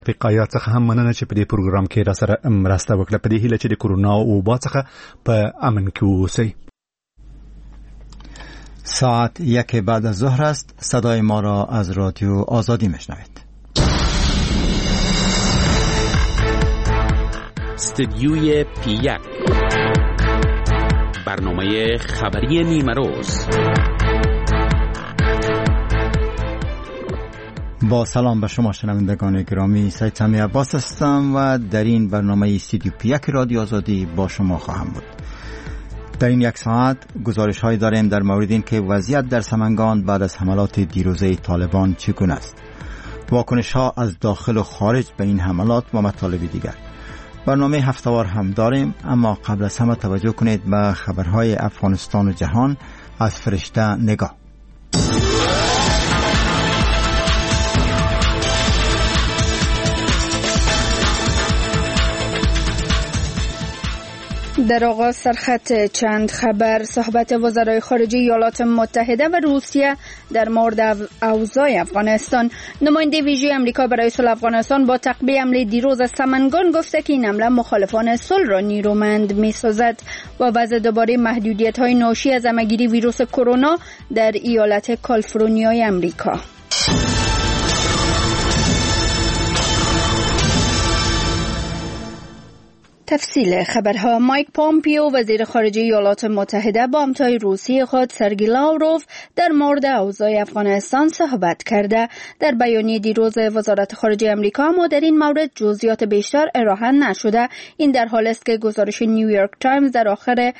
فقایا څخه هم مننه چې په دې پروګرام کې را سره مرسته وکړه په دې هیله چې د کورونا او وبا څخه په امن کې اوسئ. ساعت 1 بعد از ظهر است. صدای ما را از رادیو آزادی میشنوید. استدیوی پی1 برنامه خبری نیمروز. با سلام به شما شنوندگان گرامی، سید سمی عباس هستم و در این برنامه استدیو پی1 رادیو آزادی با شما خواهم بود. در این یک ساعت گزارش هایی داریم در مورد این که وضعیت در سمنگان بعد از حملات دیروزه طالبان چگونه است، واکنش ها از داخل و خارج به این حملات و مطالب دیگر. برنامه هفته‌وار هم داریم، اما قبل از همه توجه کنید به خبرهای افغانستان و جهان از فرشته نگاه. در آغاز سرخط چند خبر: صحبت وزرای خارجه ایالات متحده و روسیه در مورد اوضاع افغانستان. نماینده ویژه آمریکا برای صلح افغانستان با تعقیب حمله دیروز سمنگان گفته که این حمله مخالفان صلح را نیرومند می‌سازد. و وضع دوباره محدودیت‌های ناشی از همه‌گیری ویروس کرونا در ایالت کالیفرنیای آمریکا. تفصیل خبرها: مایک پومپیو وزیر خارجه ایالات متحده با همتای روسی خود سرگئی لاوروف در مورد اوضاع افغانستان صحبت کرده. در بیانیه دیروز وزارت خارجه آمریکا اما در این مورد جزئیات بیشتر ارائه نشده. این در حالی است که گزارش نیویورک تایمز در آخر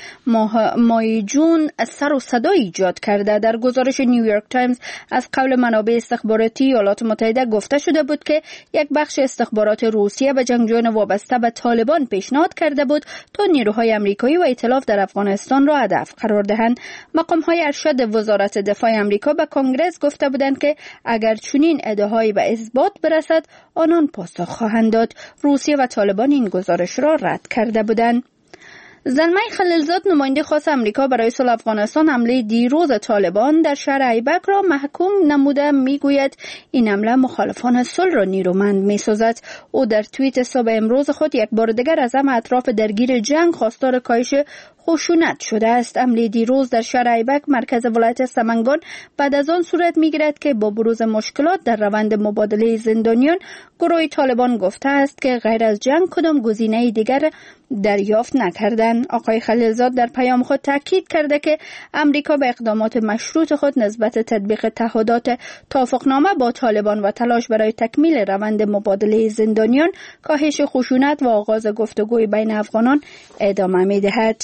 ماه جون سر و صدا ایجاد کرده. در گزارش نیویورک تایمز از قول منابع استخباراتی ایالات متحده گفته شده بود که یک بخش استخبارات روسیه به جنگجویان وابسته به طالبان پیشنهاد کرده بود تا نیروهای آمریکایی و ائتلاف در افغانستان را هدف قرار دهند. مقام‌های ارشد وزارت دفاع آمریکا به کنگره گفته بودند که اگر چنین ادعاهایی به اثبات برسد آنان پاسخ خواهند داد. روسیه و طالبان این گزارش را رد کرده بودند. زلمه خلیلزاد نماینده خاص آمریکا برای صلح افغانستان حمله دیروز طالبان در شهر ایبک را محکوم نموده میگوید این حمله مخالفان صلح را نیرومند میسازد. او در توییت صبح امروز خود یک بار دیگر از همه اطراف درگیر جنگ خواستار کاهش خشونت شده است. حمله دیروز در شهر ایبک مرکز ولایت سمنگان بعد از آن صورت میگیرد که با بروز مشکلات در روند مبادله زندانیان گروه طالبان گفته است که غیر از جنگ کدام گزینه دیگر دریافت نکردند. آقای خلیلزاد در پیام خود تاکید کرده که امریکا به اقدامات مشروط خود نسبت تطبیق تعهدات توافقنامه با طالبان و تلاش برای تکمیل روند مبادله زندانیان، کاهش خشونت و آغاز گفتگوی بین افغانان ادامه می‌دهد.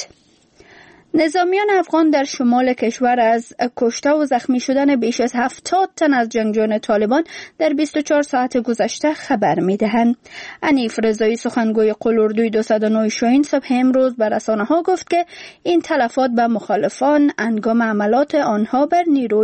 نظامیان افغان در شمال کشور از کشته و زخمی شدن بیش از 70 تن از جنگجویان طالبان در 24 ساعت گذشته خبر می‌دهند. انیف رضایی سخنگوی قلوردوی 209 شاهین صبح امروز به رسانه‌ها گفت که این تلفات به مخالفان انگام عملات آنها بر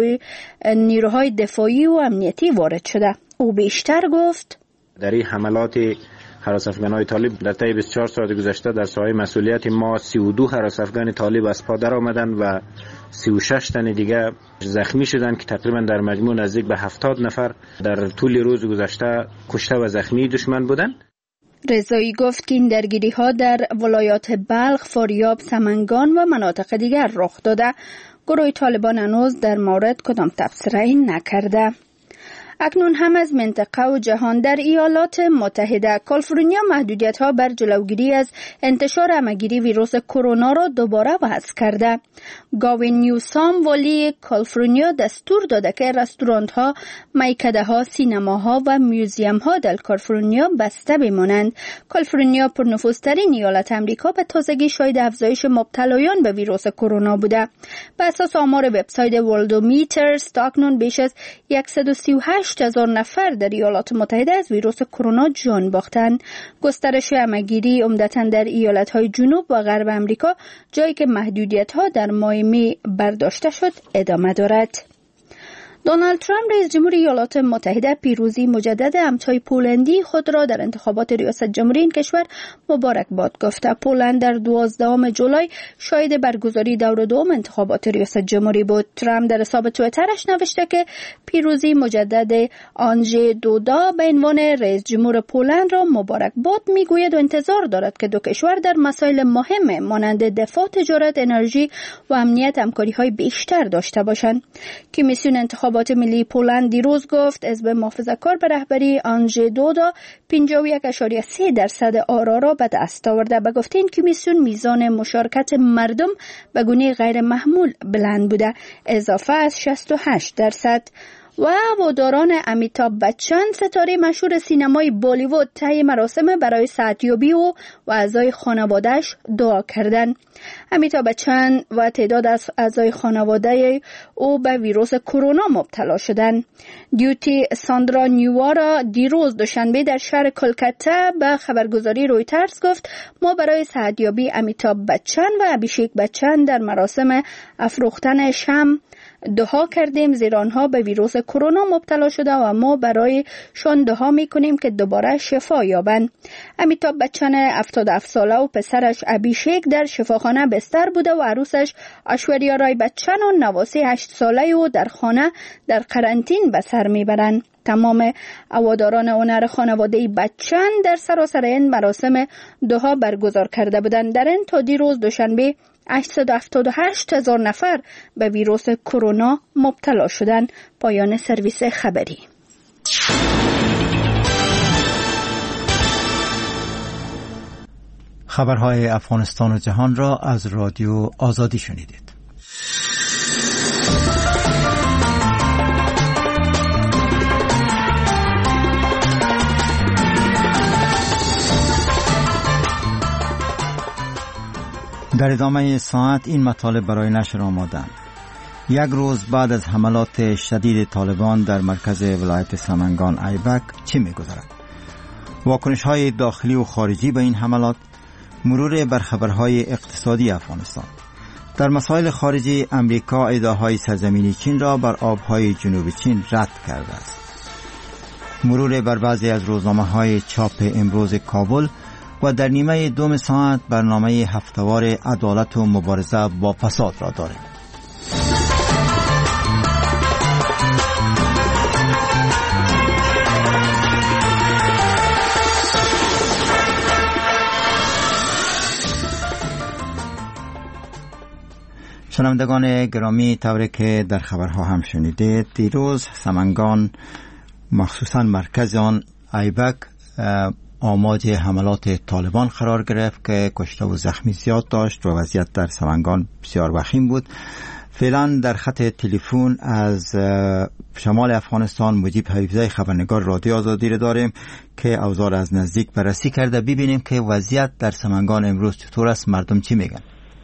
نیروهای دفاعی و امنیتی وارد شده. او بیشتر گفت: در این حملات هراس افغانای طالب در طی 24 ساعت گذشته در ساحه مسئولیت ما 32 هراس افغان طالب از پا در آمدند و 36 تن دیگه زخمی شدند که تقریبا در مجموع نزدیک به 70 نفر در طول روز گذشته کشته و زخمی دشمن بودند. رضایی گفت که این درگیری‌ها در ولایات بلخ، فاریاب، سمنگان و مناطق دیگر رخ داده. گروه طالبان هنوز در مورد کدام تبصره‌ای نکرده. اکنون هم از منطقه و جهان: در ایالات متحده کالیفرنیا محدودیت‌ها بر جلوگیری از انتشار همه‌گیری ویروس کرونا را دوباره وضع کرده. گاوین نیوسام والی کالیفرنیا دستور داده که رستوران‌ها، میکده‌ها، سینماها و میوزیم‌ها در کالیفرنیا بسته بمانند. کالیفرنیا پرنفوذترین ایالت آمریکا به تازگی شاهد افزایش مبتلایان به ویروس کرونا بوده. به اساس آمار وبسایت ورلدومیتر اکنون بیش از 138,000 نفر در ایالات متحده از ویروس کرونا جان باختند. گسترش همه‌گیری عمدتاً در ایالت‌های جنوب و غرب آمریکا، جایی که محدودیت‌ها در ماه می برداشته شد، ادامه دارد. دونالد ترامپ رئیس جمهور ایالات متحده پیروزی مجدد همتای پولندی خود را در انتخابات ریاست جمهوری این کشور مبارکباد گفته. پولند در 12 جولای شاهد برگزاری دور دوم انتخابات ریاست جمهوری بود. ترامپ در حساب توییترش نوشته که پیروزی مجدد آنژی دودا به عنوان رئیس جمهور پولند را مبارکباد میگوید و انتظار دارد که دو کشور در مسائل مهم مانند دفاع، تجارت، انرژی و امنیت همکاری‌های بیشتر داشته باشند. کمیسیون انتخابات ملی پولند دیروز گفت حزب محافظه‌کار به رهبری آنژی دودا 51.3% آرا را به دست آورده. به گفته این کمیسیون میزان مشارکت مردم به گونه غیر معمول بلند بوده، اضافه از 68%. و هواداران امیتاب بچن ستاره مشهور سینمای بالیوود طی مراسم برای صحتیابی و اعضای خانواده‌اش دعا کردند. امیتاب بچن و تعداد از اعضای خانواده او به ویروس کرونا مبتلا شدند. دیوتی ساندرا نیوارا دیروز دوشنبه در شهر کلکته به خبرگزاری رویترز گفت ما برای صحتیابی امیتاب بچن و ابیشیک بچن در مراسم افروختن شمع دعا کردیم، زیرا آنها به ویروس کرونا مبتلا شده و ما برایشان دعا میکنیم که دوباره شفا یابند. امیتاب بچن 77 ساله و پسرش ابیشیک در شفاخانه بستر بوده و عروسش اشوریا رای بچن و نواسی 8 ساله و در خانه در قرنطین به سر میبرند. تمام هواداران هنر خانواده بچن در سراسر این مراسم دعا برگزار کرده بودند. در این تا دیروز دوشنبه 878,000 نفر به ویروس کرونا مبتلا شدند. پایان سرویس خبری. خبرهای افغانستان و جهان را از رادیو آزادی شنیدید. در ادامه ساعت این مطالب برای نشر آمادند. یک روز بعد از حملات شدید طالبان در مرکز ولایت سمنگان ایبک چه می‌گذرد؟ واکنش‌های داخلی و خارجی به این حملات، مرور بر خبرهای اقتصادی افغانستان. در مسائل خارجی امریکا ادعاهای سرزمینی چین را بر آبهای جنوب چین رد کرده است. مرور بر بعضی از روزنامه‌های چاپ امروز کابل و در نیمه دوم ساعت برنامه هفته‌وار عدالت و مبارزه با فساد را داریم. شنوندگان گرامی، طوری که در خبرها هم شنیدید، دیروز سمنگان مخصوصاً مرکز آن ایبک آماج حملات طالبان قرار گرفت که کشته و زخمی زیاد داشت و وضعیت در سمنگان بسیار وخیم بود. فعلا در خط تلفن از شمال افغانستان مجیب حبیبزاده خبرنگار رادیو آزادی را داریم که اوضاع از نزدیک بررسی کرده. ببینیم که وضعیت در سمنگان امروز چطور است، مردم چی میگن.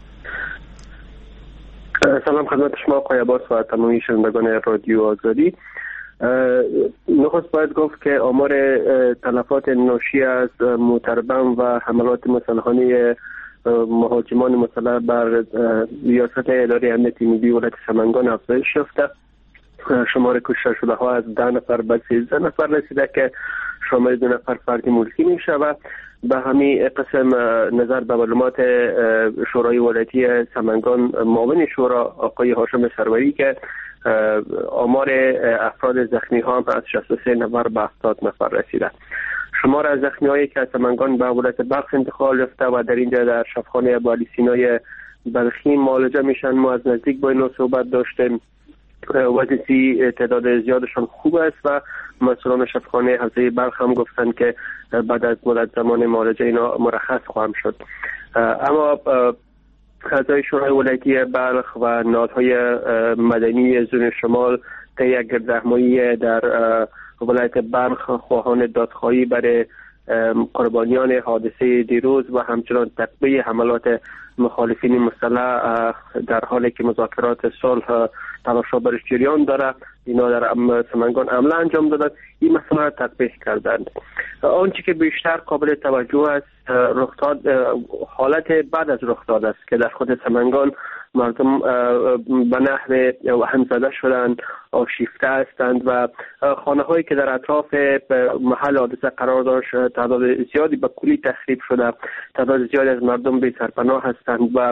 سلام خدمت شما آقای عباس و تمامی شنوندگان رادیو آزادی. نخست باید گفت که آمار تلفات ناشی از موتربم و حملات مسلحانه مهاجمان مسلح بر ریاست اداره امنیت ملی ولایت سمنگان افزایش یافته. شمار کشته شده ها از 10 نفر به 13 نفر رسیده که شامل 2 نفر فردی ملکی می شود. به همین قسم نظر به معلومات شورای ولایتی سمنگان معاون شورا آقای هاشم سروری که آمار افراد زخمی ها هم از 63 نفر به 70 نفر رسیده. شمار از زخمی هایی که از سمنگان به ولایت بلخ انتقال یافته و در اینجا در شفاخانه ابو علی سینای بلخی معالجه میشن، ما از نزدیک با اینا صحبت داشتیم. وضعیت تعداد زیادشان خوب است و مسئولان شفاخانه حوزه بلخ هم گفتن که بعد از مدت زمان معالجه اینا مرخص خواهم شد. اما اعضای شورای ولایتی بلخ و نهادهای مدنی زون شمال طی یک گردهمایی در ولایت بلخ خواهان دادخواهی برای قربانیان حادثه دیروز و همچنان تقویه حملات مخالفین مسلح در حالی که مذاکرات صلح تلاش‌ها برش جریان داره، اینا در سمنگان عمل انجام دادند، این مسئله را تطبیق کردند. آنچه که بیشتر قابل توجه است رخداد حالت بعد از رخداد است که در خود سمنگان مردم به نحو همزده شدند، آشفته هستند و خانه هایی که در اطراف محل حادثه قرار داشت تعداد زیادی به کلی تخریب شده، تعداد زیادی از مردم بی سرپناه هستند و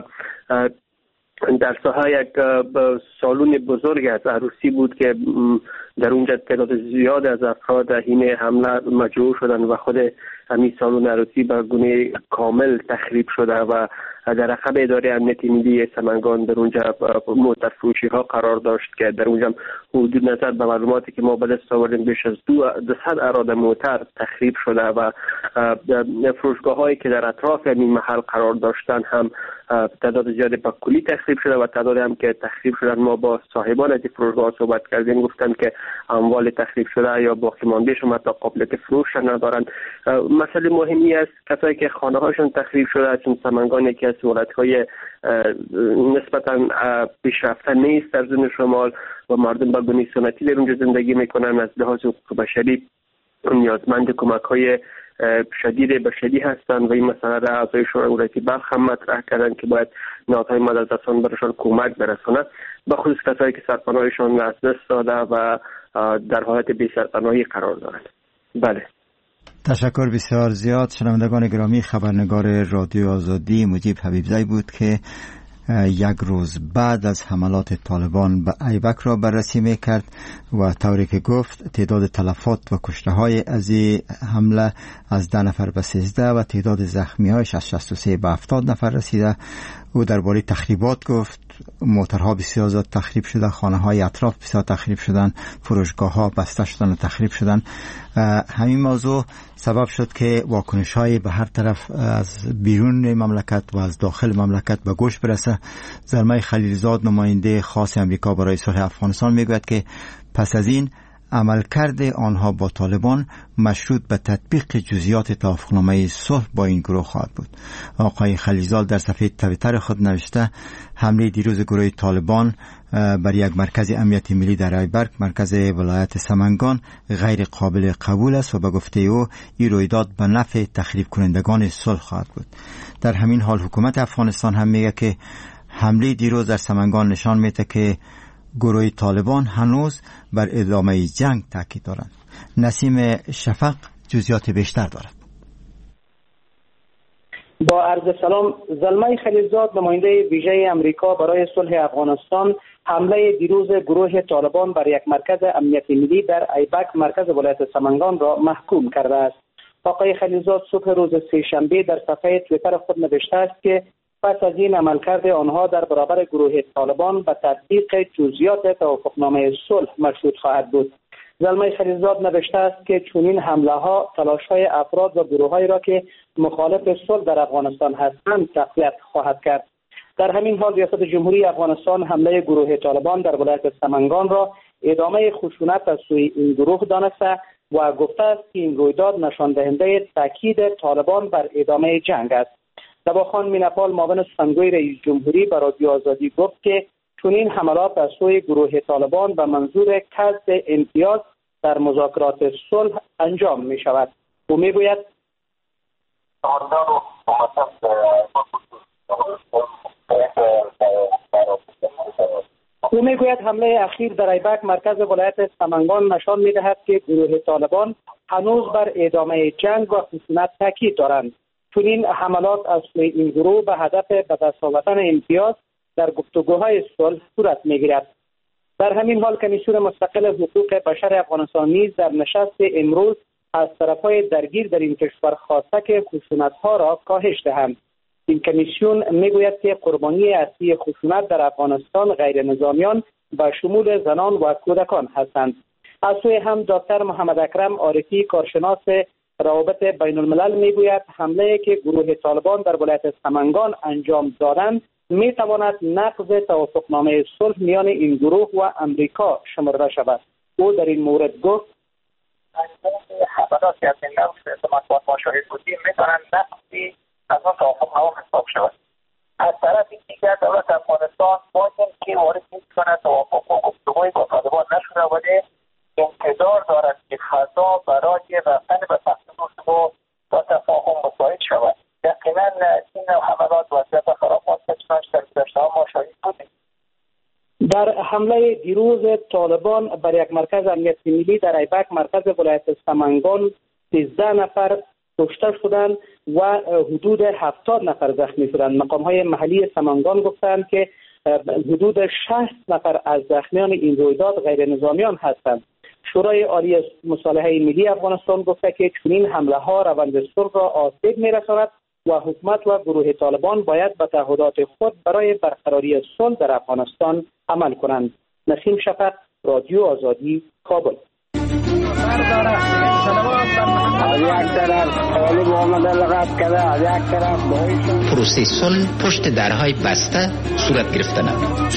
در ساحه یک سالن بزرگ از عروسی بود که در اونجا تعداد زیاد از افراد این حمله مجروح شدند و خود همین سالن عروسی به گونه کامل تخریب شده و در عقب اداره امنیت ملی سمنگان در اونجا موتر فروشی ها قرار داشت که در اونجا حدود نظر به معلوماتی که ما به دست آوردیم بیش از 200 اراده موتر تخریب شده و فروشگاه هایی که در اطراف این محل قرار داشتن هم تعداد زیادی به کلی تخریب شده و تعداد هم که تخریب شدن ما با صاحبان از فروشگاه صحبت کردیم، گفتن که اموال تخریب شده یا باقی ماندهشون حتی قابلیت فروش ندارند. مسئله مهمی است کسایی که خانه هاشون تخریب شده، چون سمنگان یکی از ولایت‌های نسبتاً پیشرفته نیست در زون شمال و مردم با گونه سنتی در اونجا زندگی میکنن، از لحاظ حقوق بشری نیازمند کمک‌های شدید بشری هستند و این مسئله را اعضای شورای ولایتی بلخ هم مطرح کردن که باید نهادهای مددرسان برایشان کمک برساند، به خصوص کسایی که سرپناهشان از دست داده و در حالت بی سرپناهی قرار دارند. بله، تشکر بسیار زیاد. شنوندگان گرامی، خبرنگار رادیو آزادی مجیب حبیبزی بود که یک روز بعد از حملات طالبان به ایبک را بررسی میکرد و طوری که گفت تعداد تلفات و کشته های از این حمله از 10 نفر به 13 و تعداد زخمی هایش از 63 به 70 نفر رسیده. او درباره تخریبات گفت موترها بسیار زیاد تخریب شده، خانه های اطراف بسیار تخریب شدن، فروشگاه ها بسته شدن و تخریب شدن. همین موضوع سبب شد که واکنش های به هر طرف از بیرون مملکت و از داخل مملکت به گوش برسه. زلمه خلیلزاد، نماینده خاص امریکا برای صلح افغانستان، میگوید که پس از این عملکرد آنها با طالبان مشروط به تطبیق جزئیات توافقنامه صلح با این گروه خواهد بود. آقای خلیلزاد در صفحه توییتر خود نوشته حمله دیروز گروه طالبان بر یک مرکز امنیت ملی در ایبک، مرکز ولایت سمنگان، غیر قابل قبول است و به گفته او این رویداد به نفع تخریب کنندگان صلح خواهد بود. در همین حال حکومت افغانستان هم میگه که حمله دیروز در سمنگان نشان میده که گروه طالبان هنوز بر ادامه جنگ تاکید دارند. نسیم شفق جزئیات بیشتر دارد. با عرض سلام، زلمه خلیلزاد، نماینده ویژه امریکا برای صلح افغانستان، حمله دیروز گروه طالبان بر یک مرکز امنیت ملی در ایبک، مرکز ولایت سمنگان را محکوم کرده است. آقای خلیلزاد صبح روز سه‌شنبه در صفحه توییتر خود نوشته است که پس از این عملکرد آنها در برابر گروه طالبان به تطبیق جزئیات توافقنامه صلح مشروط خواهد بود. زلمه خلیلزاد نوشته است که چنین حمله ها تلاش های افراد و گروه هایی را که مخالف صلح در افغانستان هستند تقویت خواهد کرد. در همین حال ریاست جمهوری افغانستان حمله گروه طالبان در ولایت سمنگان را ادامه خشونت از سوی این گروه دانسته و گفته است که این رویداد نشان دهنده تاکید طالبان بر ادامه جنگ است. دواخان مینپال، معاون سخنگوی رئیس جمهوری به رادیو آزادی گفت که چنین حملات از سوی گروه طالبان به منظور کسب امتیاز در مذاکرات صلح انجام می شود. او می گوید حمله اخیر در ایبک، مرکز ولایت سمنگان، نشان می دهد که گروه طالبان هنوز بر ادامه جنگ و خشونت تاکید دارند. چنین حملات از سوی این گروه به هدف به دست آوردن امتیاز در گفتگوهای صلح صورت می‌گیرد. در همین حال کمیسیون مستقل حقوق بشر افغانستان نیز در نشست امروز از طرفهای درگیر در این کشور خواسته که خشونت‌ها را کاهش دهند. این کمیسیون میگوید که قربانی اصلی خشونت در افغانستان غیر نظامیان به شمول زنان و کودکان هستند. از سوی هم دکتر محمد اکرم عارفی، کارشناس روابط بین الملل، میگوید حمله که گروه طالبان در ولایت سمنگان انجام دادند می تواند نقض توافقنامه صلح میان این گروه و امریکا شمرده شود. او در این مورد گفت حملاتی از این نوع که ما شاهد بودیم میتوانند نقضی از اون توافقنامه حساب شود. از طرف دیگر دولت افغانستان با اینکه وارد می‌کند توافق و گفتگوی با طالبان نشده ولی انتظار دارد که فضا برای رفتن به سطح گفتگو تا تفاهم مساعد شود. یقینا این حملات وضعیت خراب است، چنانچه در گذشته ما شاهد بودیم. حمله دیروز طالبان بر یک مرکز امنیت ملی در ایبک مرکز ولایت سمنگان 13 نفر کشته شدند و حدود 70 نفر زخمی شدند. مقام‌های محلی سمنگان گفتند که حدود 60 نفر از زخمیان این رویداد غیر نظامیان هستند. شورای عالی مصالحه ملی افغانستان گفته که چنین حمله ها روند صلح را آسیب می‌رساند و حکومت و گروه طالبان باید به تعهدات خود برای برقراری صلح در افغانستان عمل کنند. نسیم شفق، رادیو آزادی، کابل. پروسه صلح پشت درهای بسته صورت گرفته نمید.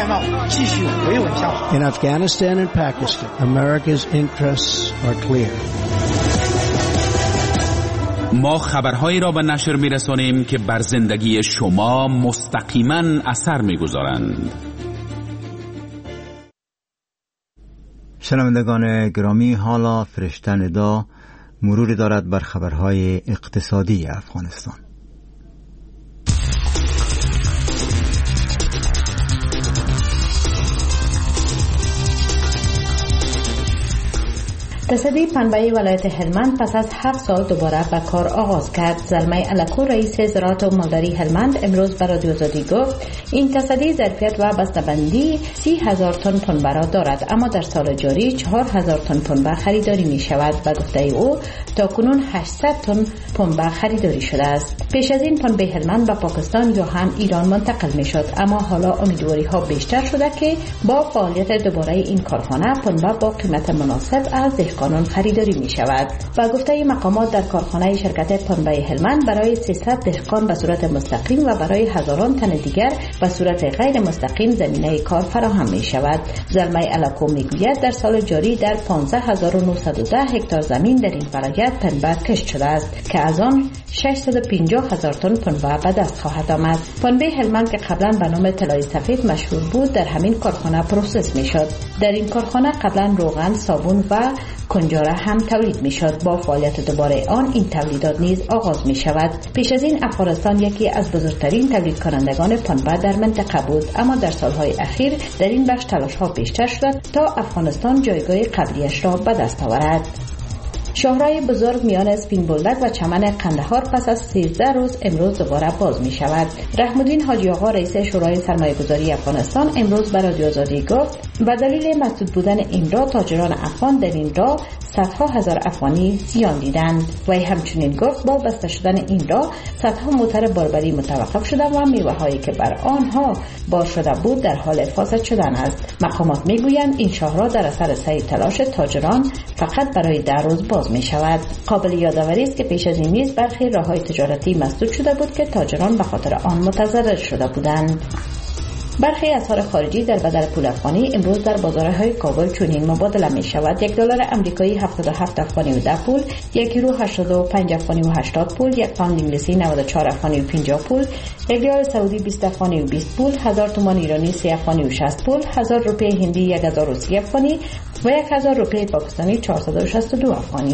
In Afghanistan and Pakistan, America's interests are clear. ما خبرهایی را به نشر می‌رسانیم که بر زندگی شما مستقیما اثر می‌گذارند. شنوندگان گرامی، حالا فرشته ندا مروری دارد بر خبرهای اقتصادی افغانستان. تصدی پنبه ولایت هلمند پس از 7 سال دوباره به کار آغاز کرد. زلمه الکو رئیس زراعت و مالداری هلمند امروز به رادیو آزادی گفت این تصدی ظرفیت و بسته‌بندی 30,000 تن پنبه را دارد، اما در سال جاری 4,000 تن پنبه خریداری می شود. و گفته او تا کنون 800 تن پنبه خریداری شده است. پیش از این پنبه هلمند به پاکستان یا هم ایران منتقل می شد، اما حالا امیدواری ها بیشتر شده که با فعالیت دوباره این کارخانه پنبه با قیمت مناسب از قانون خریداری می شود. و گفته مقامات در کارخانه شرکت پنبه هلمند برای 300 دهقان به صورت مستقیم و برای هزاران تن دیگر به صورت غیر مستقیم زمینه کار فراهم می شود. زلمه الکو می گوید در سال جاری در 15,910 هکتار زمین در این ولایت پنبه کشت شده است که از آن 650,000 تن پنبه به دست خواهد آمد. پنبه هلمند که قبلا به نام طلای سفید مشهور بود در همین کارخانه پروسس می شد. در این کارخانه قبلا روغن، صابون و کنجاره هم تولید می شد. با فعالیت دوباره آن این تولیدات نیز آغاز می شود. پیش از این افغانستان یکی از بزرگترین تولید کنندگان پنبه در منطقه بود، اما در سالهای اخیر در این بخش تلاش ها بیشتر شد تا افغانستان جایگاه قبلیش را به دست آورد. شاهراه بزرگ میان اسپین بولدک و چمن قندهار پس از 13 روز امروز دوباره باز می شود. رحم‌الدین حاجی آقا رئیس شورای سرمایه‌گذاری افغانستان امروز به رادیو آزادی گفت به دلیل مسدود بودن این راه تاجران افغان در این راه صدها هزار افغانی زیان دیدند. و همچنین گفت با بسته شدن این راه صدها موتر باربری متوقف شده و میوه هایی که بر آنها بار شده بود در حال فاسد شدن است. مقامات میگویند این شاهراه در اثر سعی تلاش تاجران فقط برای 10 روز باز می شود. قابل یادآوری است که پیش از این نیز برخی راههای تجارتی مسدود شده بود که تاجران به خاطر آن متضرر شده بودند. برخی اسعار خارجی در بدل پول افغانی امروز در بازارهای کابل چنین مبادله می شود: $1 آمریکایی 77 افغانی و 10 پول، 1 یورو 85 افغانی و 80 پول، 1 پوند انگلیسی 94 افغانی و 50 پول، 1 ریال سعودی 20 افغانی و 20 پول، 1000 تومان ایرانی 30 افغانی و 60 پول، 1000 روپیه هندی 1030 افغانی و 1000 روپیه پاکستانی 462 افغانی.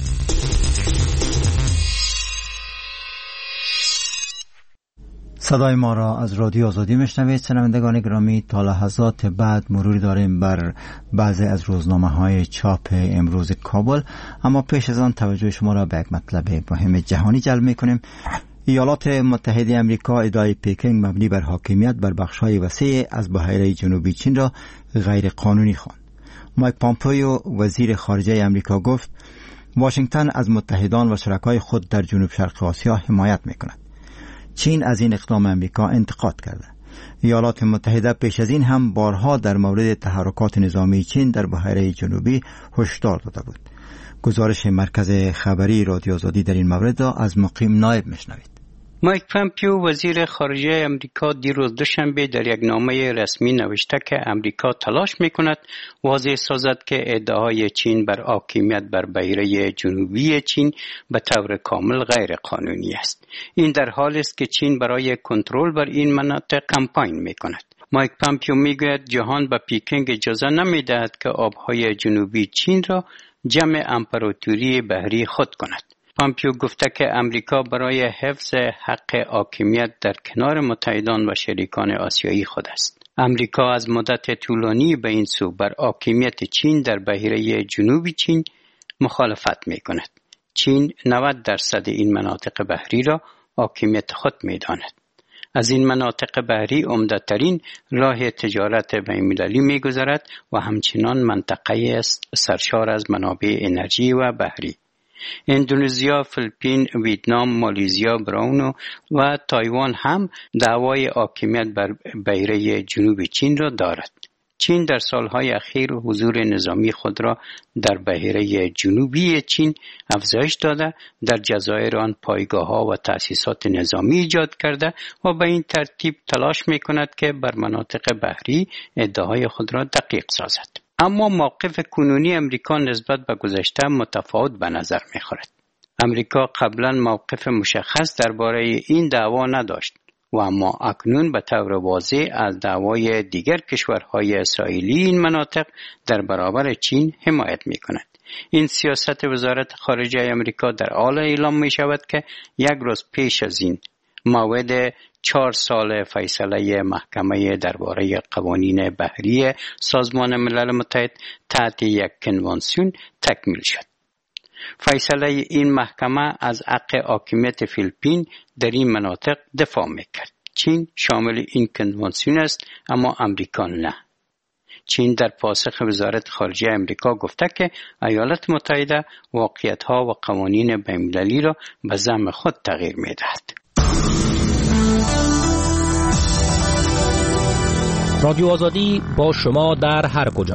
صدای ما را از رادیو آزادی میشنوید. شنوندگان گرامی، تا لحظات بعد مروری داریم بر بعضی از روزنامه‌های چاپ امروز کابل، اما پیش از آن توجه شما را به یک مطلب مهم جهانی جلب می‌کنیم. ایالات متحده آمریکا ادعای پکینگ مبنی بر حاکمیت بر بخش‌های وسیع از بحیره جنوبی چین را غیر قانونی خواند. مایک پامپیو وزیر خارجه آمریکا گفت واشنگتن از متحدان و شرکای خود در جنوب شرق آسیا حمایت می‌کند. چین از این اقدام آمریکا انتقاد کرده. ایالات متحده پیش از این هم بارها در مورد تحرکات نظامی چین در بحیره جنوبی هشدار داده بود. گزارش مرکز خبری رادیو آزادی در این مورد را از مقیم نایب میشنوید. مایک پامپیو وزیر خارجه امریکا دیروز دوشنبه در یک نامه رسمی نوشته که امریکا تلاش میکند واضح سازد که ادعای چین بر حاکمیت بر بحیره جنوبی چین به طور کامل غیر قانونی است. این در حالی است که چین برای کنترل بر این مناطق کمپاین میکند. مایک پامپیو میگوید جهان به پکینگ اجازه نمیدهد که آبهای جنوبی چین را جمع امپراتوری بحری خود کند. پامپیو گفته که امریکا برای حفظ حق حاکمیت در کنار متحدان و شریکان آسیایی خود است. امریکا از مدت طولانی به این سو بر حاکمیت چین در بحیره جنوبی چین مخالفت می کند. چین 90% این مناطق بحری را حاکمیت خود می داند. از این مناطق بحری عمده‌ترین راه تجارت بین‌المللی می‌گذرد و همچنان منطقه است سرشار از منابع انرژی و بحری. اندونزیا، فیلیپین، ویتنام، مالزیا، برونو و تایوان هم دعوای حاکمیت بر بحیره جنوب چین را دارد. چین در سالهای اخیر حضور نظامی خود را در بحیره جنوبی چین افزایش داده، در جزایر آن پایگاه‌ها و تأسیسات نظامی ایجاد کرده و به این ترتیب تلاش می‌کند که بر مناطق بحری ادعاهای خود را دقیق سازد. اما موقف کنونی امریکا نسبت به گذشته متفاوت به نظر می‌خورد. امریکا قبلا موقف مشخص درباره این دعوا نداشت و اما اکنون به طور واضح از دعوای دیگر کشورهای اسرائیلی این مناطق در برابر چین حمایت می‌کند. این سیاست وزارت خارجه امریکا در حال اعلام می‌شود که یک روز پیش از این موعد 4 سال فیصله محکمه درباره قوانین بحری سازمان ملل متحد تحت یک کنوانسیون تکمیل شد. فیصله این محکمه از حق حاکمیت فیلیپین در این مناطق دفاع میکرد. چین شامل این کنوانسیون است اما امریکا نه. چین در پاسخ وزارت خارجه امریکا گفته که ایالات متحده واقعیت‌ها و قوانین بین‌المللی را به زعم خود تغییر می‌دهد. رادیو آزادی با شما در هر کجا.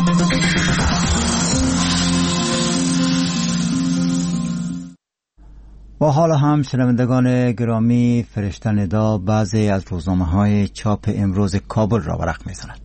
و حالا هم شنوندگان گرامی، فرشته ندا بعضی از روزنامه‌های چاپ امروز کابل را ورق می‌زند.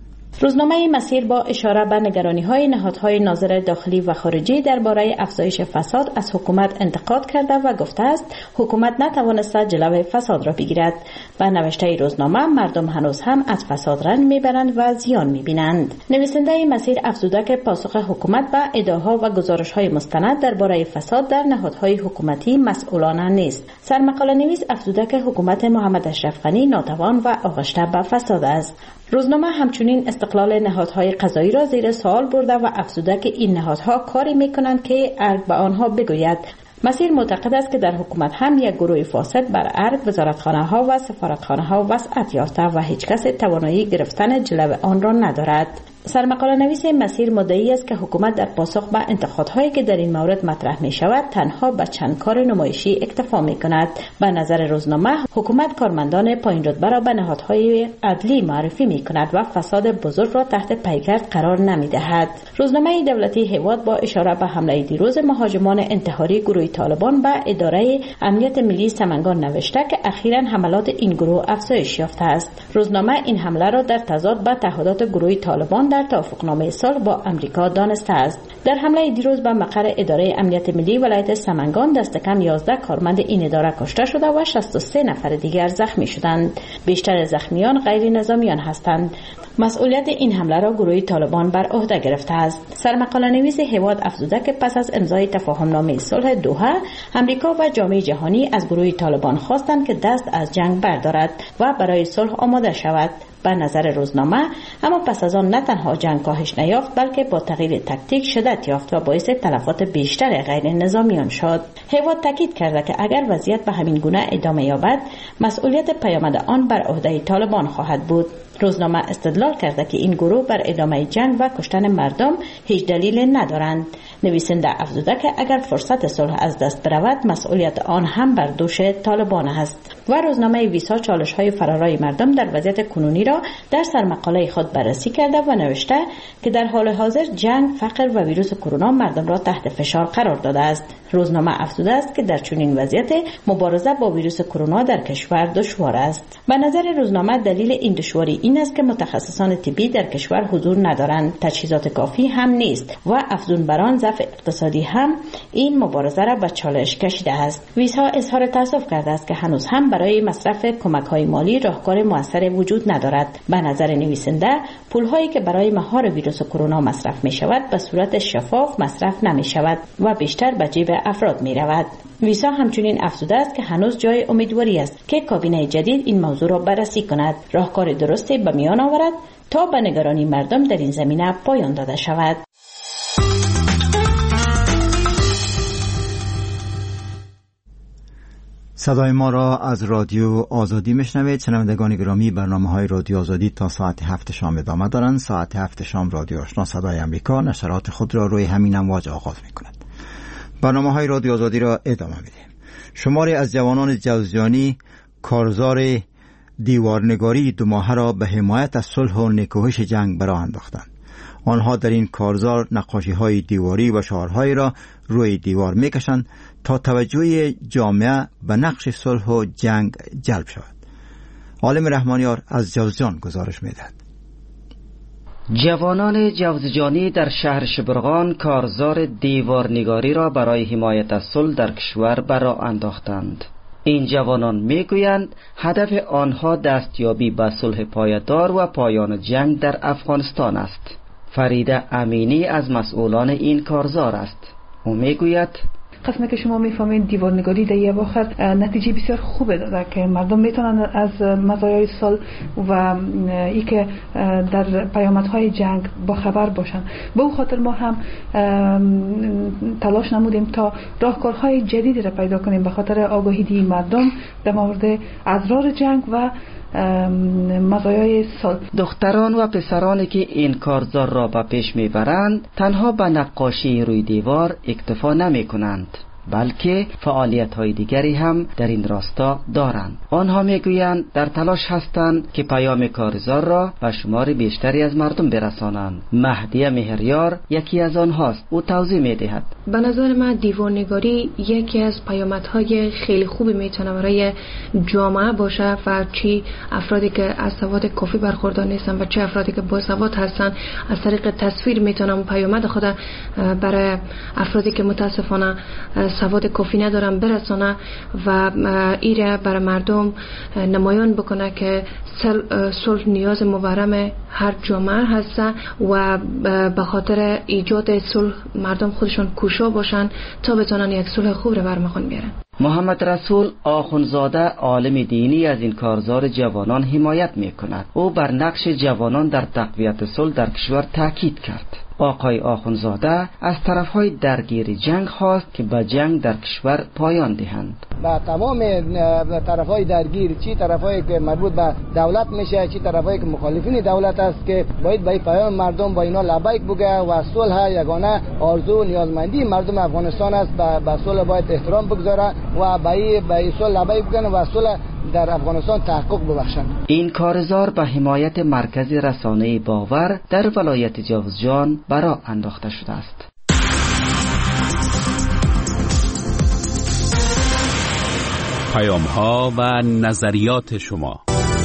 روزنامه مسیر با اشاره به نگرانی‌های نهادهای ناظر داخلی و خارجی درباره افزایش فساد از حکومت انتقاد کرده و گفته است حکومت نتوانسته جلوی فساد را بگیرد. به نوشته روزنامه مردم هنوز هم از فساد رنج میبرند و زیان میبینند. نویسنده مسیر افزوده که پاسخ حکومت به ادعاها و گزارش‌های مستند درباره فساد در نهادهای حکومتی مسئولانه نیست. سرمقاله نویس افزوده که حکومت محمد اشرف غنی ناتوان و آغشته به فساد است. روزنامه همچنین استقلال نهادهای قضایی را زیر سوال برده و افزوده که این نهادها کاری میکنند که ارگ به آنها بگوید. مسیر معتقد است که در حکومت هم یک گروه فاسد بر ارگ وزارتخانه‌ها و سفارتخانه‌ها وسعت یافته و هیچ کس توانایی گرفتن جلو آن را ندارد. سرمقاله نویس مسیر مدعی است که حکومت در پاسخ به انتقادهایی که در این مورد مطرح می شود تنها به چند کار نمایشی اکتفا می کند. به نظر روزنامه حکومت کارمندان پایین رتبه را به نهادهای عدلی معرفی می کند و فساد بزرگ را تحت پیکرد قرار نمی دهد. روزنامه دولتی هیواد با اشاره به حمله دیروز مهاجمان انتحاری گروه طالبان به اداره امنیت ملی سمنگان نوشته که اخیراً حملات این گروه افزایش یافته است. روزنامه این حمله را در تضاد با تعهدات گروه طالبان در توافقنامه صلح با امریکا دانسته است. در حمله دیروز به مقر اداره امنیت ملی ولایت سمنگان دست کم 11 کارمند این اداره کشته شده و 63 نفر دیگر زخمی شدند. بیشتر زخمیان غیر نظامیان هستند. مسئولیت این حمله را گروه طالبان بر عهده گرفته است. سرمقاله نویس هیواد افزوده که پس از امضای تفاهمنامه صلح دوحه، امریکا و جامعه جهانی از گروه طالبان خواستند که دست از جنگ بردارد و برای صلح آماده شود. به نظر روزنامه اما پس از آن نه تنها جنگ کاهش نیافت بلکه با تغییر تاکتیک شدت یافت و باعث تلفات بیشتر غیر نظامیان شد. هیواد تاکید کرده که اگر وضعیت به همین گونه ادامه یابد مسئولیت پیامد آن بر عهده طالبان خواهد بود. روزنامه استدلال کرده که این گروه بر ادامه جنگ و کشتن مردم هیچ دلیل ندارند. نویسنده افزوده که اگر فرصت صلح از دست برود مسئولیت آن هم بر دوش طالبان است. و روزنامه ویسا چالش‌های فرارای مردم در وضعیت کنونی را در سرمقاله خود بررسی کرده و نوشته که در حال حاضر جنگ، فقر و ویروس کرونا مردم را تحت فشار قرار داده است. روزنامه افزوده است که در چنین وضعیت مبارزه با ویروس کرونا در کشور دشوار است. به نظر روزنامه دلیل این دشواری این است که متخصصان طبی در کشور حضور ندارند، تجهیزات کافی هم نیست و افزون بر آن ضعف اقتصادی هم این مبارزه را به چالش کشیده است. ویسا اظهار تأسف کرده است که هنوز هم برای مصرف کمک‌های مالی راهکار موثر وجود ندارد. به نظر نویسنده پول‌هایی که برای مهار ویروس کرونا مصرف می‌شود به صورت شفاف مصرف نمی‌شود و بیشتر به جیب افراد می‌رود. ویسا همچنین افزوده است که هنوز جای امیدواری است که کابینه جدید این موضوع را بررسی کند، راهکار درستی به میان آورد تا به نگرانی مردم در این زمینه پایان داده شود. صدای ما را از رادیو آزادی میشنوید. شنوندگان گرامی، برنامه‌های رادیو آزادی تا ساعت 7 شام ادامه دارند. ساعت 7 شام رادیو آشنا صدای امریکا نشرات خود را روی همین امواج آغاز می‌کند. برنامه‌های رادیو آزادی را ادامه می‌دهیم. شماری از جوانان جوزجانی کارزار دیوارنگاری 2 ماهه را به حمایت از صلح و نکوهش جنگ برآ انداختند. آنها در این کارزار نقاشی‌های دیواری و شعارهایی را روی دیوار می‌کشند تا توجه جامعه به نقش صلح و جنگ جلب شود. عالم رحمانیار از جوزجان گزارش می‌دهد. جوانان جوزجانی در شهر شبرغان کارزار دیوارنگاری را برای حمایت از صلح در کشور برآ انداختند. این جوانان میگویند هدف آنها دستیابی به صلح پایدار و پایان جنگ در افغانستان است. فریده امینی از مسئولان این کارزار است. او میگوید قسمه که شما میفهمید دیوارنگاری در یه وقت نتیجه بسیار خوبه داده که مردم میتونن از مزایای صلح و ای که در پیامدهای جنگ با خبر باشن. به او خاطر ما هم تلاش نمودیم تا راهکارهای جدیدی را پیدا کنیم به خاطر آگاهی مردم در مورد اضرار جنگ و مزایای صلح. دختران و پسرانی که این کارزار را به پیش میبرند تنها به نقاشی روی دیوار اکتفا نمی کنند، بلکه فعالیت‌های دیگری هم در این راستا دارند. آنها میگویند در تلاش هستند که پیام کارزار را به شمار بیشتری از مردم برسانند. مهدی مهریار یکی از آنهاست. او توضیح میدهد. به نظر من دیوارنگاری یکی از پیامدهای خیلی خوبی میتونه برای جامعه باشه و چی افرادی که از سواد کافی برخوردار نیستن و چه افرادی که با سواد هستن از طریق تصویر میتونن پیامد خود برای افرادی که متاسفانه سواد کافی ندارن برسانه و ایره برای مردم نمایان بکنه که صلح نیاز مبرم هر جامعه هست و به خاطر ایجاد صلح مردم خودشون کوشا باشن تا بتونن یک صلح خوب رو برمخون بیارن. محمد رسول آخونزاده عالم دینی از این کارزار جوانان حمایت میکند. او بر نقش جوانان در تقویت صلح در کشور تاکید کرد. آقای آخونزاده از طرفهای درگیر جنگ خواست که به جنگ در کشور پایان دهند. با تمام طرفهای درگیر، چی طرفهایی که مربوط به دولت میشه، چی طرفهایی که مخالفین دولت است، که باید به پایان مردم با اینا لبیک بگه و صلح یگانه آرزو و نیازمندی مردم افغانستان است. به صلح باید احترام بگذاره و به صلح لبیک بگن و صلح در افغانستان تحقق ببخشند. این کارزار به حمایت مرکز رسانه باور در ولایت جوزجان برآ انداخته شده است. پیام‌ها و نظریات شما.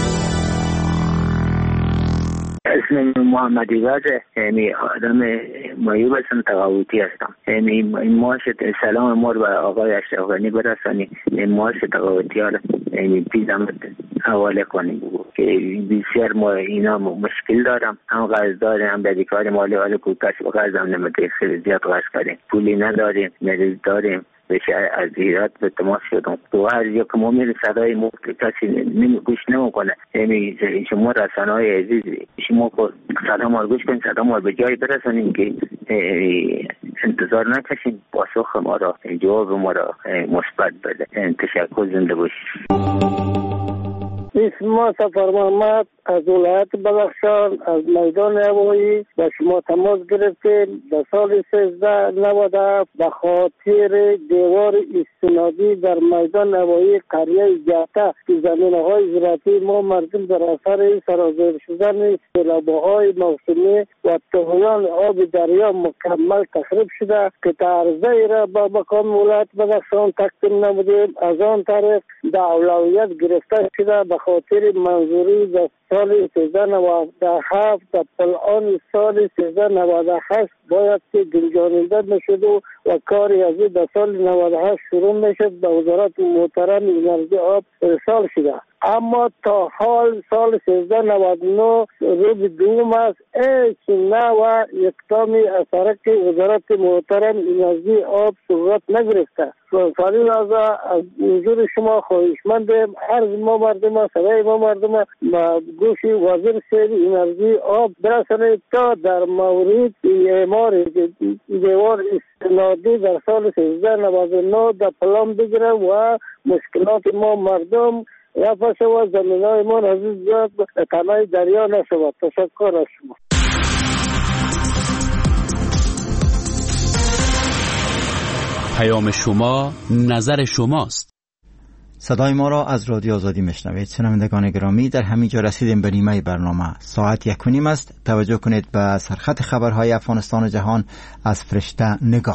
اسمم محمدی واجه، یعنی آدم مایوب هستم، تقاوتی هستم. یعنی معاش سلام مور و آقای اشرف غنی برسانی معاش تقاوتی ها یعنی بیزم حواله کنیم که بسیار ما اینا مشکل دارم، هم قرض داریم، هم بدهکار مالی حال کوتاش و قرضم نمیده، خیلی زیاد قرض کردیم، پولی نداریم، مریض داریم، بشه از ایراد به تماس شدم. تو هر جا که ما میره صدای ما کسی گوش نمیکنه. یعنی شما رسانه‌های عزیز، شما صدا ما رو گوش کنید، صدا ما رو به جای برسانیم که انتظار نکشیم پاسخ ما را، جواب ما را مثبت بده. تشکر، زنده باشید. اسم سفر محمد از ولایت بدخشان از میدان هوایی به شما تماس گرفتیم. در سال 1397 به خاطر دیوار استنادی در میدان هوایی قریه جهته که زمینه‌های زراعتی ما مردم در اثر سرازیر شدن سیلاب‌های موسمی و طغیان آب دریا مکمل تخریب شده که تعرضه را به مقام ولایت بدخشان تقدیم نمودیم. از آن طریق در اولویت گرفته شده به خاطر منظوری در سال 1397 در پلان سال 1398 باید که گنجاننده میشد و کاری از در سال 98 شروع میشد به وزارت محترم انرژی آب ارسال شده. اما تا حال سال 1399 روز دوم است، هیچ نوع اقدامی از طرف وزارت محترم انرژی آب صورت نگرفته. فعلی لحظه از حضور شما خواهشمندم عرض ما مردم صدای ما مردم گوش وزیر سری انرژی آب برسانید تا در مورد اعمار دیوار استنادی در سال 1399 در پلان بگیره و مشکلات ما مردم رفع شود، زمینای ما عزیز زیاد تنهای دریا نشود. تشکر از شما. پیام شما نظر شماست. صدای ما را از رادیو آزادی میشنوید. شنوندگان گرامی، در همین جا رسیدیم به نیمه برنامه. ساعت 1:30 است. توجه کنید به سرخط خبرهای افغانستان و جهان از فرشته نگاه.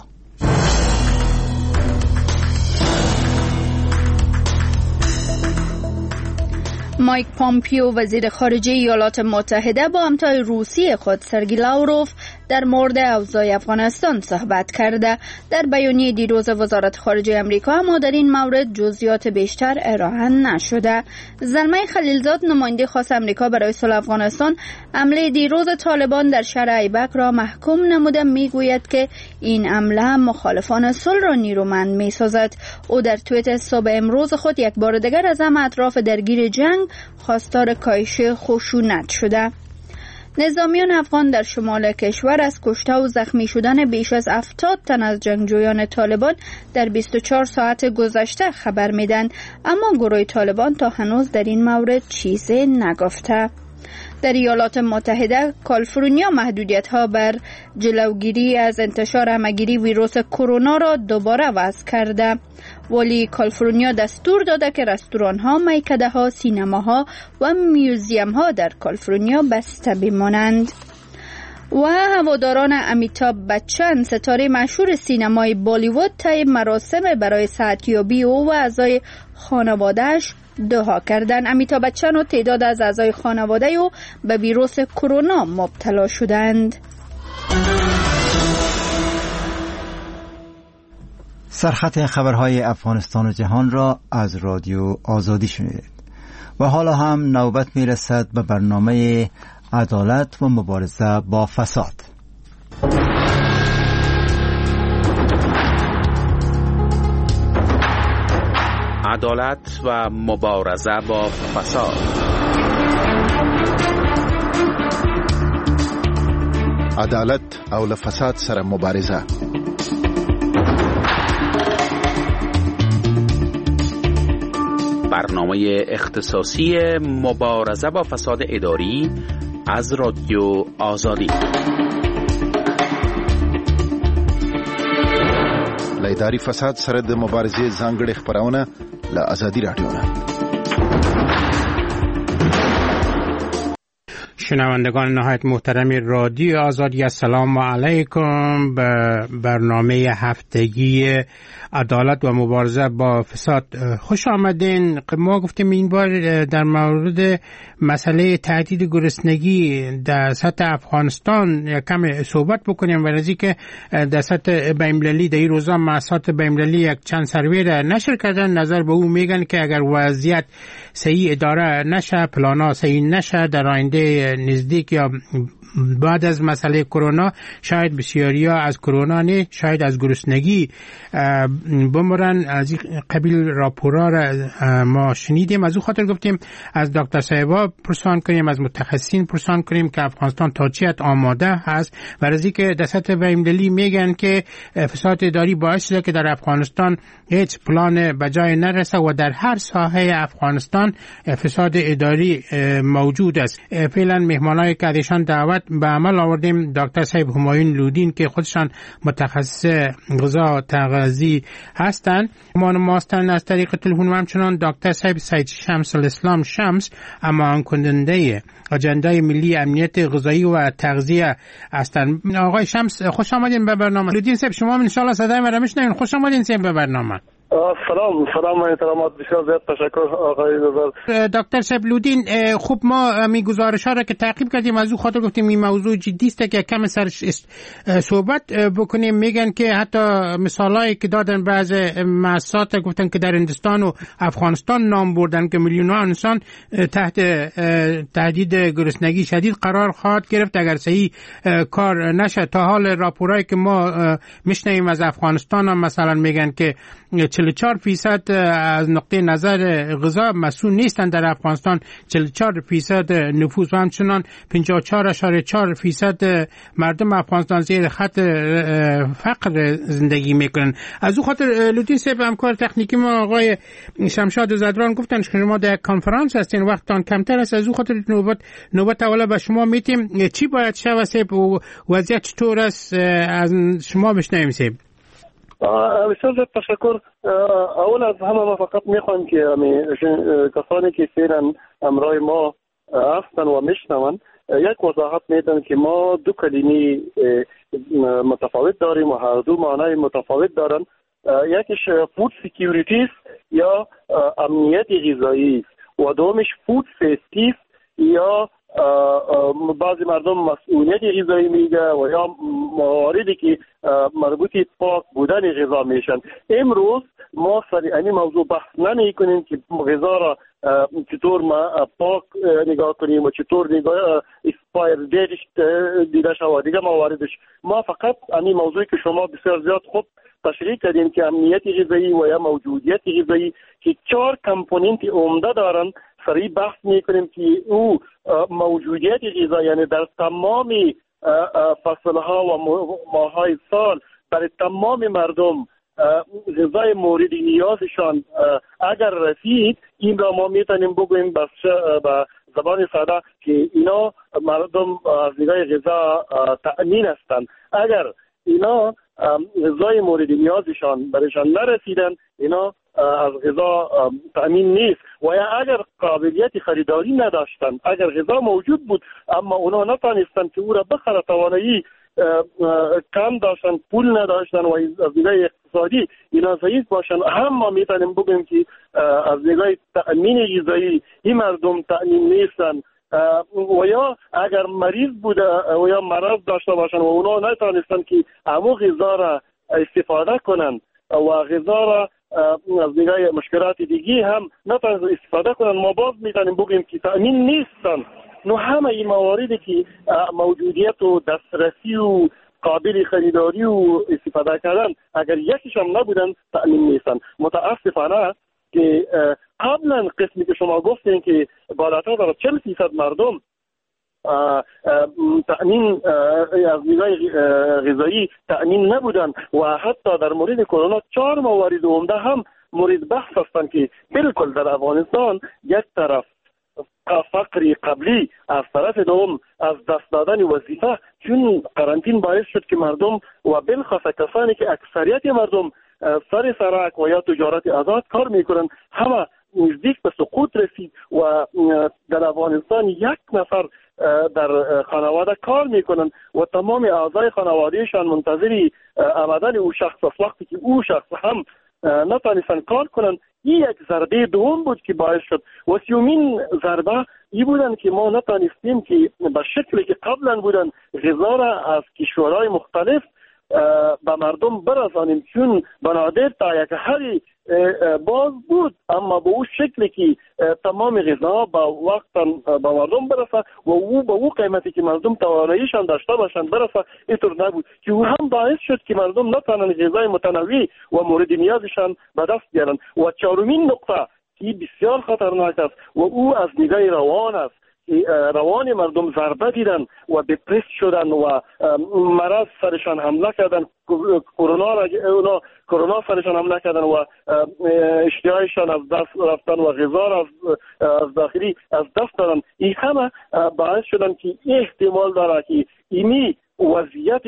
مایک پامپیو وزیر خارجه ایالات متحده با همتای روسی خود سرگی لاوروف در مورد اوضاع افغانستان صحبت کرده. در بیانیه دیروز وزارت خارجه امریکا اما در این مورد جزئیات بیشتر ارائه نشده. زلمه خلیلزاد نماینده خاص امریکا برای صلح افغانستان حمله دیروز طالبان در شهر ایبک را محکوم نموده میگوید که این حمله مخالفان صلح را نیرومند میسازد. او در توییت صبح امروز خود یک بار دیگر از همه اطراف درگیر جنگ خواستار کاهش خشونت شده. نظامیان افغان در شمال کشور از کشته و زخمی شدن بیش از 70 تن از جنگجویان طالبان در 24 ساعت گذشته خبر میدن، اما گروه طالبان تا هنوز در این مورد چیزی نگفته. در ایالات متحده کالیفرنیا محدودیت‌ها بر جلوگیری از انتشار همه‌گیری ویروس کرونا را دوباره وضع کرده. ولی کالیفرنیا دستور داده که رستوران‌ها، میکده‌ها، سینماها و میوزیم‌ها در کالیفرنیا بسته بمانند. و هواداران امیتاب بچن ستاره مشهور سینمای بالیوود طی مراسم برای صحتیابی او و اعضای خانواده‌اش دعا کردند. امیتاب بچن و تعداد از اعضای خانواده او به ویروس کرونا مبتلا شدند. سرخط خبرهای افغانستان و جهان را از رادیو آزادی شنیدید. و حالا هم نوبت میرسد به برنامه عدالت و مبارزه با فساد. عدالت و مبارزه با فساد. عدالت او له فساد سره مبارزه. برنامه اختصاصی مبارزه با فساد اداری از رادیو آزادی. له اداري فساد سره د مبارزې ځانګړې خبرونه له آزادي رادیو نه. شنوندگان نهایت محترم رادیو آزادی، السلام علیکم. به برنامه هفتگی عدالت و مبارزه با فساد خوش آمدین. ما گفتیم این بار در مورد مسئله تهدید گرسنگی در سطح افغانستان کم صحبت بکنیم و از اینکه در سطح بین‌المللی در این روزا مؤسسات بین‌المللی یک چند سروی را نشر کردن، نظر به او میگن که اگر وضعیت صحیح اداره نشه، پلانا صحیح نشه، در آینده نزدیک یا بعد از مسئله کرونا شاید بسیاریا از کرونا نه، شاید از گرسنگی بمرن. از این قبیل راپورا را ما شنیدیم. از او خاطر گفتیم از دکتر صاحبا پرسان کنیم، از متخصصین پرسان کنیم که افغانستان تا چه حد آماده هست. و از اینکه در سطح بین‌المللی میگن که فساد اداری باعث شده که در افغانستان هیچ پلان به جای نرسه و در هر ساحه افغانستان فساد اداری موجود است. فعلا مهمانایی که ازشان دعوت به عمل آوردیم دکتر صاحب همایون لودین که خودشان متخصص غذا تغذیه هستند. ما هستند از طریق تلفن و همچنان دکتر صاحب سید شمس الاسلام شمس، اما کننده اجندای ملی امنیت غذایی و تغذیه هستند. آقای شمس خوش آمدین به برنامه. لودین صاحب شما ان شاء الله صدای ما را میشنوین. خوش آمدین صاحب به برنامه. سلام احترامات، بسیار زیاد تشکر آقای نظر. دکتر شبلودین، خوب ما می گزارش ها را که تعقیب کردیم از او خاطر گفتیم این موضوع جدی است که کم سرش صحبت بکنیم. میگن که حتی مثالایی که دادن بعض مؤسسات گفتن که در هندوستان و افغانستان نام بردن که میلیون ها انسان تحت تهدید گرسنگی شدید قرار خواهد گرفت اگر صحیح کار نشه. تا حال راپورایی که ما میشنویم از افغانستان هم مثلا میگن که 44% از نقطه نظر غذا مسئول نیستند در افغانستان، 44% نفوس و همچنان 54.4% مردم افغانستان زیر خط فقر زندگی میکنن. از او خاطر لودین صاحب همکار تکنیکی ما آقای شمشاد زدران گفتن که شما در کنفرانس هستین، وقتتان کمتر است، از او خاطر نوبت اولا به شما میتیم. چی باید شود صاحب و وضعیت چطور است از شما بشنویم صاحب؟ بسیار زیاد تشکر. اول از همه ما فقط میخوام که کسانی که فعلا همراه ما هستن و میشنون یک وضاحت میدن که ما دو کلمه متفاوت داریم و هر دو معنای متفاوت دارن. یکیش فود سکیوریتی یا امنیت غذایی و دومش فود سیفتی یا بعضی مردم مسئولیت غذایی میگه و یا مواردی که مربوط پاک بودن غذا میشن. امروز ما سر این موضوع بحث نمی کنیم که غذا را چطور ما پاک نگاه کنیم و چطور نگاه اسپایر دیدش دیده شود دیگه مواردش. ما فقط این موضوعی که شما بسیار زیاد خوب تشریح کردیم که امنیت غذایی و یا موجودیت غذایی که 4 کامپوننت عمده دارن سریع بحث میکنیم که او موجودیت غذا یعنی در تمام فصلها و ماهای سال برای تمام مردم غذای مورد نیازشان اگر رسید، این را ما میتونیم بگوییم به زبان ساده که اینا مردم از نگاه غذا تأمین هستند. اگر اینا غذای مورد نیازشان برایشان نرسیدن، اینا از غذا تأمین نیست. و یا اگر قابلیت خریداری نداشتن، اگر غذا موجود بود اما اونا نتانستن که او را بخره، توانایی کم داشتن، پول نداشتن و از نگاه اقتصادی اینا ضعیف باشن، هم ما میتونیم بگیم که از نگاه تأمین غذایی این مردم تأمین نیستن. و یا اگر مریض بوده و یا مرض داشته باشن و اونا نتانستن که همو غذا را استفاده کنن و غذا را از نگاه مشکلات دیگی هم نتانستن استفاده کنن، ما باز میتونیم بگیم که تأمین نیستن. نو همه این مواردی که موجودیت و دسترسی و قابل خریداری و استفاده کردن اگر یکیش هم نبودن تأمین نیستن. متاسفانه که قبلا قسمی که شما گفتین که بالاتر در 40% مردم تأمین از نگاه غذایی تأمین نبودن و حتی در مورد کرونا 4 موارد عمده هم مورد بحث هستند که بالکل در افغانستان یک طرف فقر قبلی، از طرف دوم از دست دادن وظیفه، چون قرنطین باعث شد که مردم و بالخصوص کسانی که اکثریت مردم سر سرک و یا تجارت آزاد کار میکنن همه نزدیک به سقوط رسید و در افغانستان 1 نفر در خانواده کار میکنن و تمام اعضای خانوادهشان منتظری آمدن او شخص است. وقتی که او شخص هم نتانستن کار کنن، این یک ضربه دوم بود که باعث شد. و سیومین ضربه ای بودن که ما نتانستیم که به شکلی که قبلا بودن غذا را از کشورهای مختلف به مردم برسانیم، چون بنادر تا یک حدی باز بود اما به او شکلی که تمام غذا با وقت به مردم برسه و او به او قیمتی که مردم تواناییشان داشته باشند برسه، اینطور نبود که او هم باعث شد که مردم نتوانند غذای متنوع و مورد نیازشان به دست بیارند. و 4مین نقطه که بسیار خطرناک است و او از نگاه روان است. روان مردم ضربه دیدن و دپرس شدن و مرض سرشان حمله کردن، کرونا سرشان حمله کردن و اشتهایشان از دست رفتن و غذا را از داخلی از دست دادن. این همه باعث شدن که احتمال داره که اینی وضعیت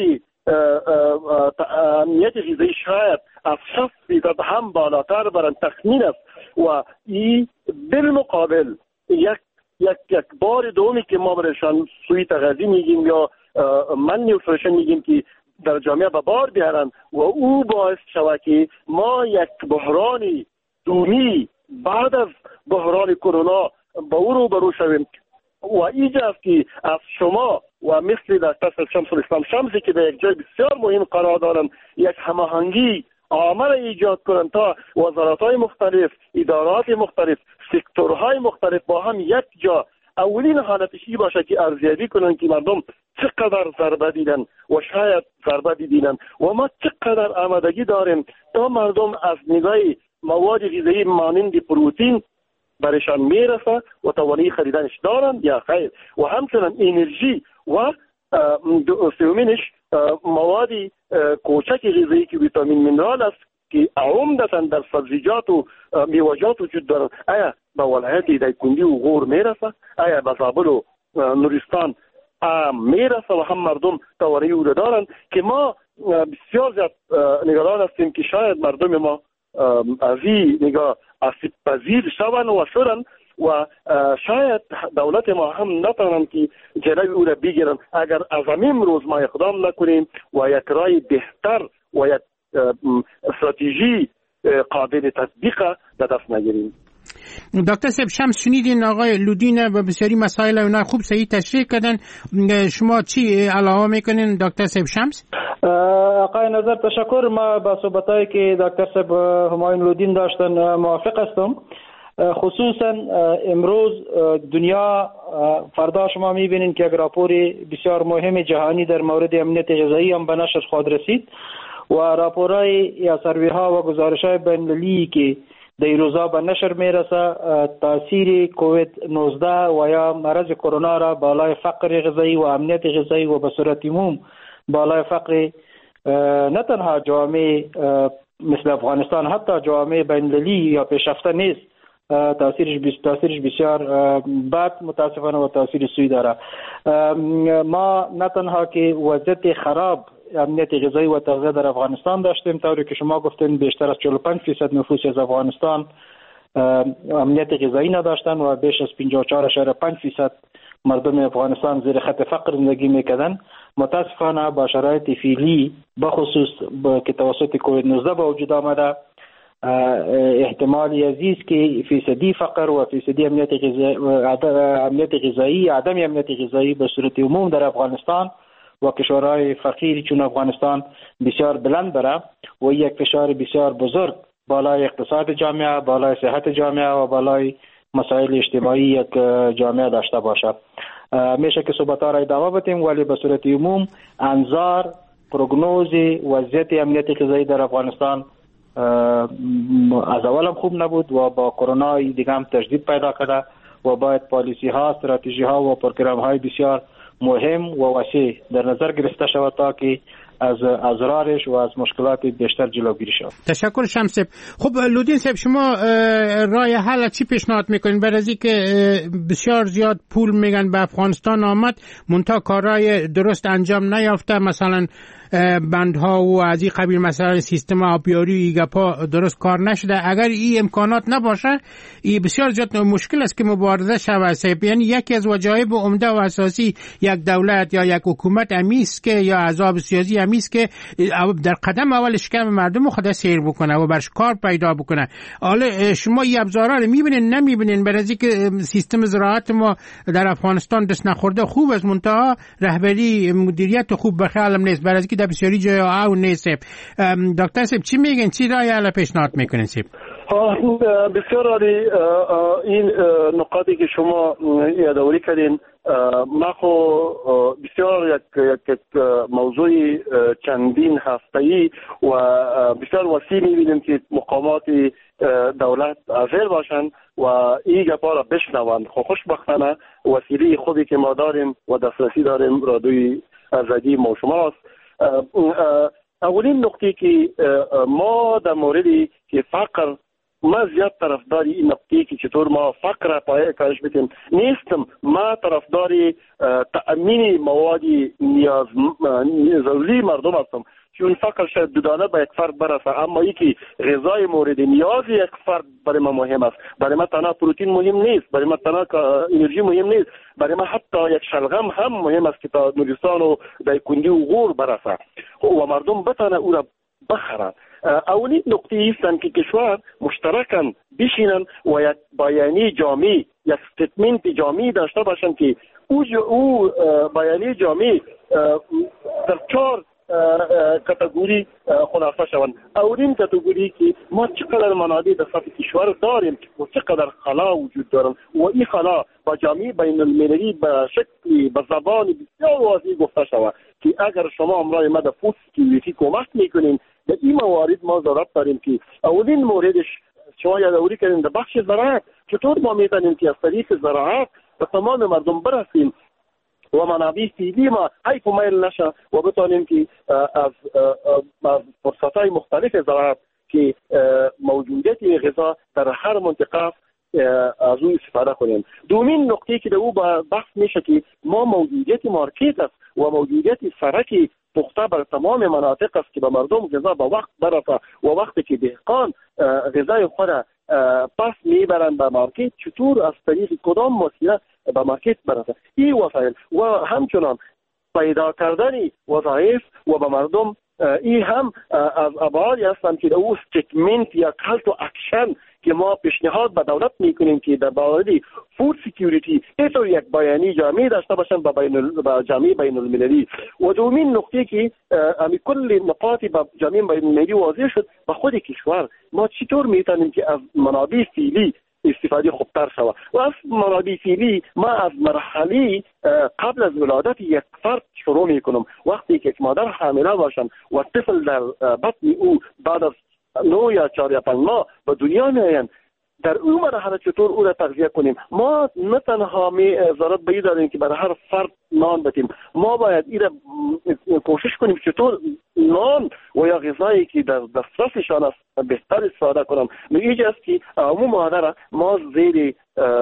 امنیت غذایی شاید از 60% هم بالاتر برن تخمین است. و این بالمقابل یک بار دومی که ما برایشان سوی تغذی میگیم یا من نیوتریشن میگیم که در جامعه به بار بیارن و او باعث شود که ما یک بحران دومی بعد از بحران کرونا با او روبرو شویم. و اینجاست که از شما و مثل دکتر شمس الاسلام شمسی که در یک جای بسیار مهم قرار دارن یک هماهنگی عامه ایجاد کنند تا وزارت‌های مختلف، ادارات مختلف، سکتورهای مختلف با هم یک جا اولین حالتش این باشه که ارزیابی کنند که مردم چقدر ضربه دیدن و شاید ضربه دیدن و ما چقدر آمادگی داریم تا مردم از نگاه مواد غذایی مانند پروتئین برشان میرسه و توانایی خریدنش دارن یا خیر. و همچنین انرژی و سومینش مواد کوچک غذایی که ویتامین مینرال است که عمدتاً در سبزیجات و میوه‌جات وجود دارند. آیا به ولایت دایکنډي و غور میرسه؟ آیا به زابل و نورستان میرسه؟ و هم مردم توانایی او دارند که ما بسیار زیاد نگران هستیم که شاید مردم ما از این نگاه آسیب پذیر شوند و شدن و شاید دولت ما هم نتوانند که جلوی او را بگیرن اگر از امروز ما اقدام نکنیم و یک رای بهتر و یک استراتژی قابل تطبیق به دست نگیریم. دکتر صاحب شمس شنیدین آقای لودین و بسیاری مسائل اونا خوب صحیح تشریح کردن. شما چی علاوه میکنین دکتر صاحب شمس؟ آقای نظر تشکر. ما با صحبتایی که دکتر صاحب همایون لودین داشتن موافق هستم. خصوصا امروز دنیا فردا شما میبینین که یک راپور بسیار مهم جهانی در مورد امنیت غذایی هم به نشر خواهد رسید و راپورهای یا سروی ها و گزارش های بین‌المللی که در این روزا به نشر میرسه تاثیر کووید 19 و یا مرض کرونا را بالای فقر غذایی و امنیت غذایی و به صورت عموم بالای فقر نه تنها جامعه مثل افغانستان حتی جامعه بین‌المللی یا پیشرفته نیست تاثیرش بسیار بد متاسفانه و تاثیر سوی داره. ما نه تنها که وضعیت خراب امنیت غذایی و تغذیه در افغانستان داشتیم، طوری که شما گفتین بیشتر از 45% نفوس از افغانستان امنیت غذایی نداشتن و بیش از 54.5% مردم افغانستان زیر خط فقر زندگی میکردن. متاسفانه با شرایط فعلی بخصوص که توسط کووید 19 به وجود آمده احتمال عزیز که فیصدی فقر و فیصدی امنیت غذایی عدم امنیت غذایی به صورت عموم در افغانستان و کشورهای فقیر چون افغانستان بسیار بلند بره و یک فشار بسیار بزرگ بالای اقتصاد جامعه، بالای صحت جامعه و بالای مسائل اجتماعی یک جامعه داشته باشه. میشه که صحبت‌ها را ادامه بدیم ولی به صورت عموم انظار پروگنوز وضعیت امنیت غذایی در افغانستان از اول هم خوب نبود و با کرونا دیگه هم تجدید پیدا کرده و باید پالیسی ها، استراتژی ها و پروگرام های بسیار مهم و وسیع در نظر گرفته شود تا که از اضرارش و از مشکلات بیشتر جلوگیری شود. تشکر شمس. خب لودین صاحب شما راه حل چی پیشنهاد میکنین برای از اینکه بسیار زیاد پول میگن به افغانستان آمد منتها کارهای درست انجام نیافته، مثلا بندها و از این قبیل مثلا سیستم آبیاری گپا درست کار نشده، اگر این امکانات نباشه این بسیار زیاد مشکل است که مبارزه شود. یعنی یکی از وجایب عمده و اساسی یک دولت یا یک حکومت امیست که یا احزاب سیاسی امیست که در قدم اول شکم مردم خود سیر بکنه و برش کار پیدا بکنه. حالا شما این ابزارها رو میبینین نمیبینین؟ برای اینکه سیستم زراعت ما در افغانستان دست نخورده خوب است منتها رهبری مدیریت خوب به خیالم نیست، برای اینکه در بسیاری جای او نیست. دکتر صاحب چی میگن؟ چی راه حل پیشنهاد میکنین صاحب؟ بسیار عالی این نکاتی که شما یادآوری کردین. ما خو بسیار یک موضوع چندین هفته‌ای و بسیار وسیع می‌بینیم که مقامات دولت حاضر باشند و این گپا را بشنوند. خوشبختانه وسیله خوبی که ما داریم و دسترسی داریم رادیوی آزادی ما شماست. اولین نکته که ما در موردی که فقر، ما زیاد طرفداری این نقطه‌ای که چطور ما فقر را پایه کاهش بدیم نیستم. ما طرفداری تأمین مواد ضروری مردم هستم، که اون فقرش 2 دانه به یک فرد برسه، اما یکی غذای مورد نیاز یک فرد برای ما مهم است. برای ما تنها پروتئین مهم نیست، برای ما تنها انرژی مهم نیست، برای ما حتی یک شلغم هم مهم است که تا نورستان و دایکنډي و غور برسه و مردم بتانه او را بخرن. اولین نقطه است که کشور مشترکاً بشینن و یک بیانیه جامع، یک استیتمنت جامع داشته باشند که او بیانیه جامع در 4 کاتگوری خلاصه شوند. اولین کاتگوری که ما چقدر منابع در سطح کشور داریم و چقدر خلا وجود دارند و این خلا با جامعه بین المللی به شکلی به زبان بسیار واضح گفته شود که اگر شما امرای ما در فود سکیوریتی کمک میکنین در این موارد ما ضرورت داریم که اولین موردش شما یادآوری کردین در بخش زراعت، چطور ما میتونیم که از طریق زراعت به تمام مردم برسیم و منابع فعلی ما حیف و میل نشه و بتانیم که از فرصتهای مختلف زراعت که موجودیت غذا در هر منطقه از او استفاده کنیم. دومین نقطه که در او بحث میشه که ما موجودیت مارکت است و موجودیت سرک پخته بر تمام مناطق است که به مردم غذا به وقت برسه و وقتی که دهقان غذای خود پس میبرند به مارکت چطور از طریق کدام وسیله به مارکت برسه. این وسایل و همچنان پیدا کردن وظایف و به مردم این هم از ابعادی هستند که او استیتمنت یا کال تو اکشن که ما پیشنهاد به دولت میکنیم که در باره فود سکیوریتی اینطور یک بیانیه جامع داشته باشند با جامعه بین المللی. و دومین نقطه که امی کل نقاطی با جامعه بین المللی واضح شد به خود کشور ما چطور میتونیم که از منابع فعلی استفاده خوبتر شود و از منابع فعلی ما از مرحله قبل از ولادت یک فرد شروع میکنم. وقتی که یک مادر حامله باشند و طفل در بطن او بعد از 9 یا 4 یا 5 ماه به دنیا میآیند، در اون مرحله چطور او را تغذیه کنیم؟ ما نه تنها ضرورت به این داریم که برای هر فرد نان بدیم، ما باید این را کوشش کنیم چطور نان و یا غذایی که در دسترسشان است بهتر استفاده کنم. اینجاست که عموم مادر ما زیر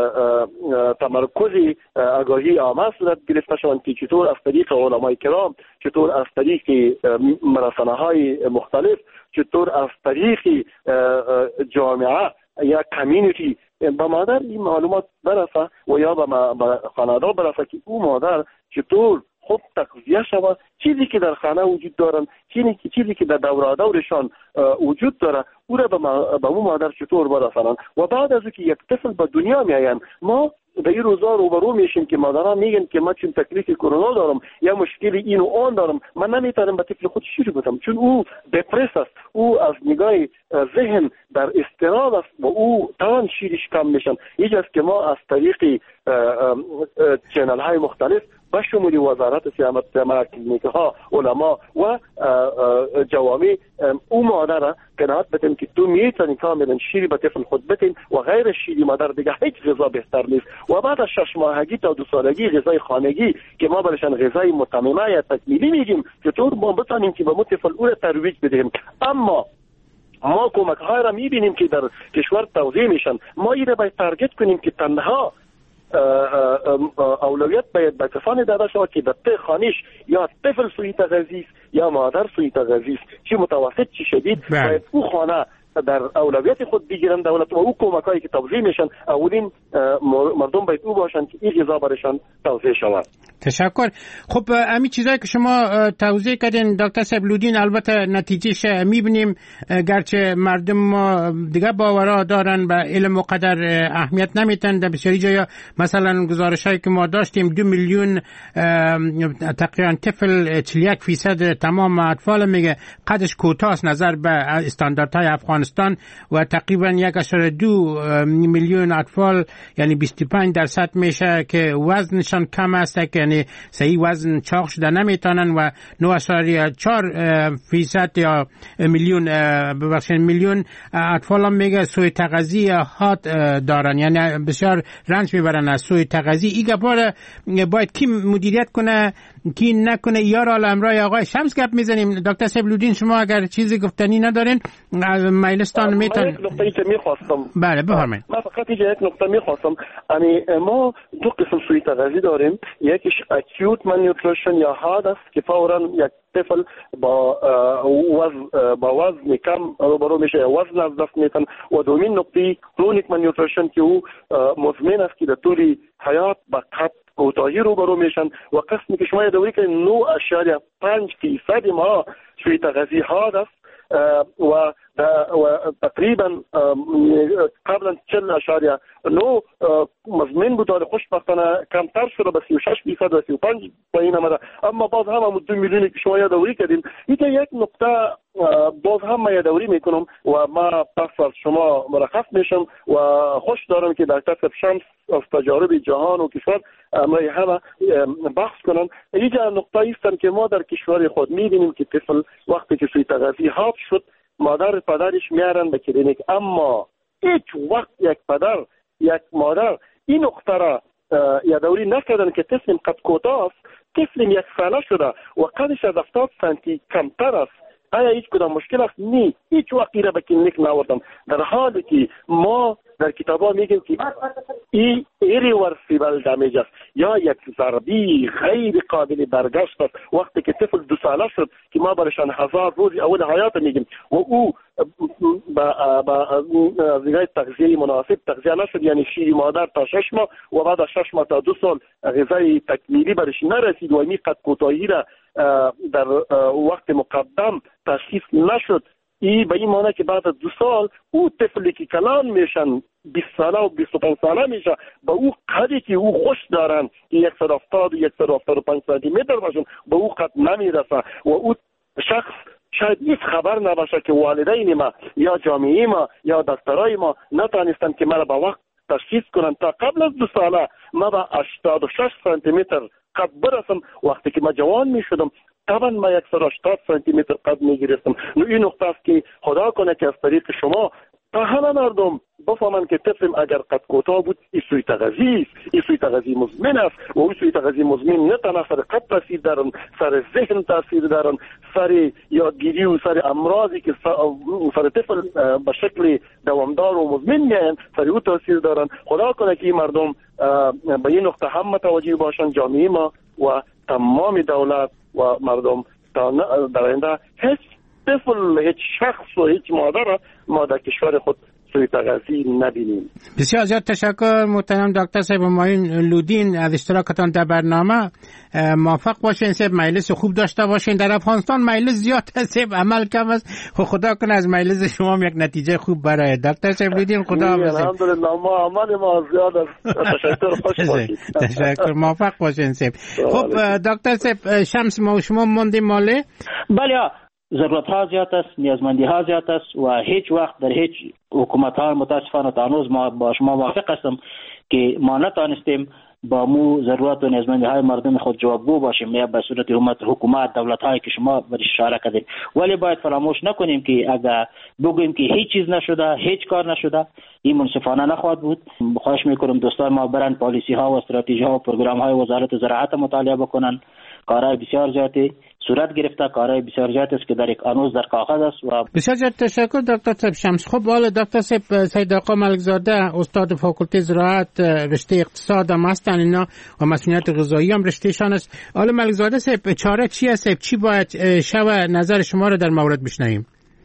تمرکز آگاهی عامه صورت گرفته شوند که چطور از طریق علمای کرام، چطور از طریق رسانه‌های مختلف، چطور از طریق جامعه یا کمیونیتی به مادر این معلومات برسه و یا به خانواده برسه که او مادر چطور خوب تغذیه شود، چیزی که در خانه وجود دارن، چیزی که در دورشان وجود داره او را به اون مادر چطور برسانند. و بعد از اینکه یک طفل به دنیا میآیند ما در این روزا روبرو میشیم که مادرها میگن که من چون تکلیف کرونا دارم یا مشکل این و آن دارم، من نمیتونم به طفل خود شیر بدم چون او دپرس است، او از نگاه ذهن در اضطراب است و او تمام شیرش کم میشن. اینجاست که ما از طریق چینل های مختلف به شمول وزارت سلامت کلینیک‌ها، علما و جوامع او مادر را قناعت بدیم که تو میتونی کاملا شیری به طفل خود بدین و غیر شیری مادر دیگه هیچ غذا بهتر نیست. و بعد از 6 ماهگی تا 2 سالگی غذای خانگی که ما برشان غذای متممه یا تکمیلی میگیم چطور ما بتانیم که به طفل او را ترویج بدهیم. اما ما کمک های را میبینیم که در کشور توزیع میشن، ما این را باید تارگت کنیم که تنها اولویت باید به کسانی داده شود که در خانش یا طفل سوی تغذیه یا مادر سوی تغذیه چه متوسط چه شدید باید او خانه در اولویت خود بگیرن دولت و او کمکایی که توزیع میشن اولین مردم باید او باشن که این غذا برشان توزیع شود. تشکر. خب همین چیزایی که شما توضیح کردین دکتر سبلودین البته نتیجهش میبینیم، گرچه مردم ما دیگه باورا دارن به علم و قدر اهمیت نمیتن. در بسیاری جایا مثلا گزارشایی که ما داشتیم 2 میلیون تقریبا طفل 41% تمام اطفال میگه قدش کوتاست نظر به استانداردهای افغانستان و تقریبا 1.2 میلیون اطفال یعنی 25% میشه که وزنشان کم است، که یعنی صحیح وزن چاق شده نمیتونن و 9.4% یا میلیون اطفال هم میگه سوء تغذیه هات دارن، یعنی بسیار رنج میبرن از سوء تغذیه. این گپا باید کی مدیریت کنه کین نکنه. یار الامرای آقای شمس گپ میزنیم. دکتر سیبلودین شما اگر چیزی گفتنی ندارین مجلستان میتونن. یک نقطه‌ای که می‌خواستم بله بفرمایید. من فقط یک نقطه می‌خواستم، یعنی ما دو قسم سوء تغذیه داریم، یکیش اکیوت مالنیوتریشن یا حاد است که فوراً یک طفل با وزن کم روبرو میشه، وزن از دست میتن، و دومین نقطه کرونیک مالنیوتریشن که او مزمن است که در طول حیات با قد کوتاهی روبرو میشن، و قسمی که شما یادوری که 9.5% ما سوء تغذیه حاد است و تقریبا قبلا 40.9 مزمن بود، ولی خوشبختانه کمتر شده به 36% و 35 پایین آمده. اما باز هم 2 میلیونی که شما یادوری کردیم، این یک نقطه باز هم ما یادوری میکنم و ما پس از شما مرخص میشم و خوش دارم که دکتر شمس از تجارب جهان و کشور امروی همه بحث کنن. اینجا نقطه ایستن که ما در کشور خود میبینیم که طفل وقتی که سوء تغذیه حاد شد مادر پدرش میارن به کلینیک، اما هیچ وقت یک پدر یک مادر این نقطه را یادوری نکردن که طفل قد کوتاه است، طفل 1 ساله شده و قدش از 70 سانتی کمتر است، آیا هیچ کدام مشکل است؟ نه، هیچ وقت را به کلینیک نوردم، در حالی که ما در کتابا میگیم که این ایریورسیبل دمیج است یا یک ضربی غیر قابل برگشت است. وقتی که طفل 2 ساله شد که ما برشان 1000 روز اول حیات میگیم و او با غذای تغذیه مناسب تغذیه نشد، یعنی شیر مادر تا 6 ماه و بعد از 6 ماه تا 2 سال غذای تکمیلی برش نرسید و می قد کوتاهی را در وقت مقدم تشخیص نشد، این به این معنی که بعد از 2 سال او طفلی که کلان میشن 20 ساله و 25 ساله میشه با او قدی که او خوش دارن که 170 و 175 سانتی متر باشن به او قد نمیرسه و او شخص شاید هیچ خبر نباشه که والدین ما یا جامعه ما یا دکترای ما نتانستن که مرا با وقت تشخیص کنن. تا قبل از 2 ساله ما با 86 سانتی متر قد برسم، وقتی که ما جوان می شدم طبعا ما 180 سانتی متر قد می گرفتم. این نقطه است که خدا کنه که از طریق شما تا همه مردم بفهمن که طفل اگر قد کوتاه بود این سوء تغذیه است، این سوء تغذیه مزمن است و این سوء تغذیه مزمن نه تنها سر قد تاثیر دارن، سر ذهن تاثیر دارن، سر یادگیری و سر امراضی که سر طفل به شکل دوامدار و مزمن میان سر او تاثیر دارن. خدا کنه که این مردم به این نقطه هم متوجه باشن، جامعه ما و تمام دولت و مردم تا در آینده هیچ طفل، هیچ شخص و هیچ مادر ما در کشور خود سوء تغذیه نبینیم. بسیار زیاد تشکر محترم دکتر صاحب مایین لودین از اشتراکتان در برنامه. موفق باشین صاحب، مجلس خوب داشته باشین. در افغانستان مجلس زیاد صاحب، عمل کم است. خدا کنه از مجلس شما یک نتیجه خوب برای دکتر صاحب لودین. خدا حافظ. الحمدلله ما عمل ما زیاد است. تشکر، خوش باشید. تشکر، موفق باشین صاحب. خب دکتر صاحب شمس ما و شما موندیم ماله؟ بله، ضرورت ها زیاد است، نیازمندی ها زیاد است و هیچ وقت در هیچ حکومت ها متاسفانه تا هنوز ما با شما موافق هستم که ما نتانستیم با مو ضرورت و نیازمندی های مردم خود جوابگو باشیم، یا به صورت حکومت دولت هایی که شما برش اشاره کردید. ولی باید فراموش نکنیم که اگر بگوییم که هیچ چیز نشده، هیچ کار نشده، این منصفانه نخواهد بود. خواهش میکنم دوستان ما برن پالیسی ها و استراتژی ها و پروگرام های وزارت زراعت مطالعه بکنن. کارهای بسیار زیادی صورت گرفته، کارهای بسیار زیاد است که در هنوز در کاغذ است. و بسیار زیاد تشکر دکتر صاحب شمس. خب حالا دکتر صاحب سید آقا ملکزاده استاد فاکولته زراعت رشته اقتصاد هم هستن اینا و مسئولیت غذایی هم رشتهشان است. حالا ملکزاده صاحب چاره چی است؟ چی باید شود؟ نظر شما رو در مورد بشنویم.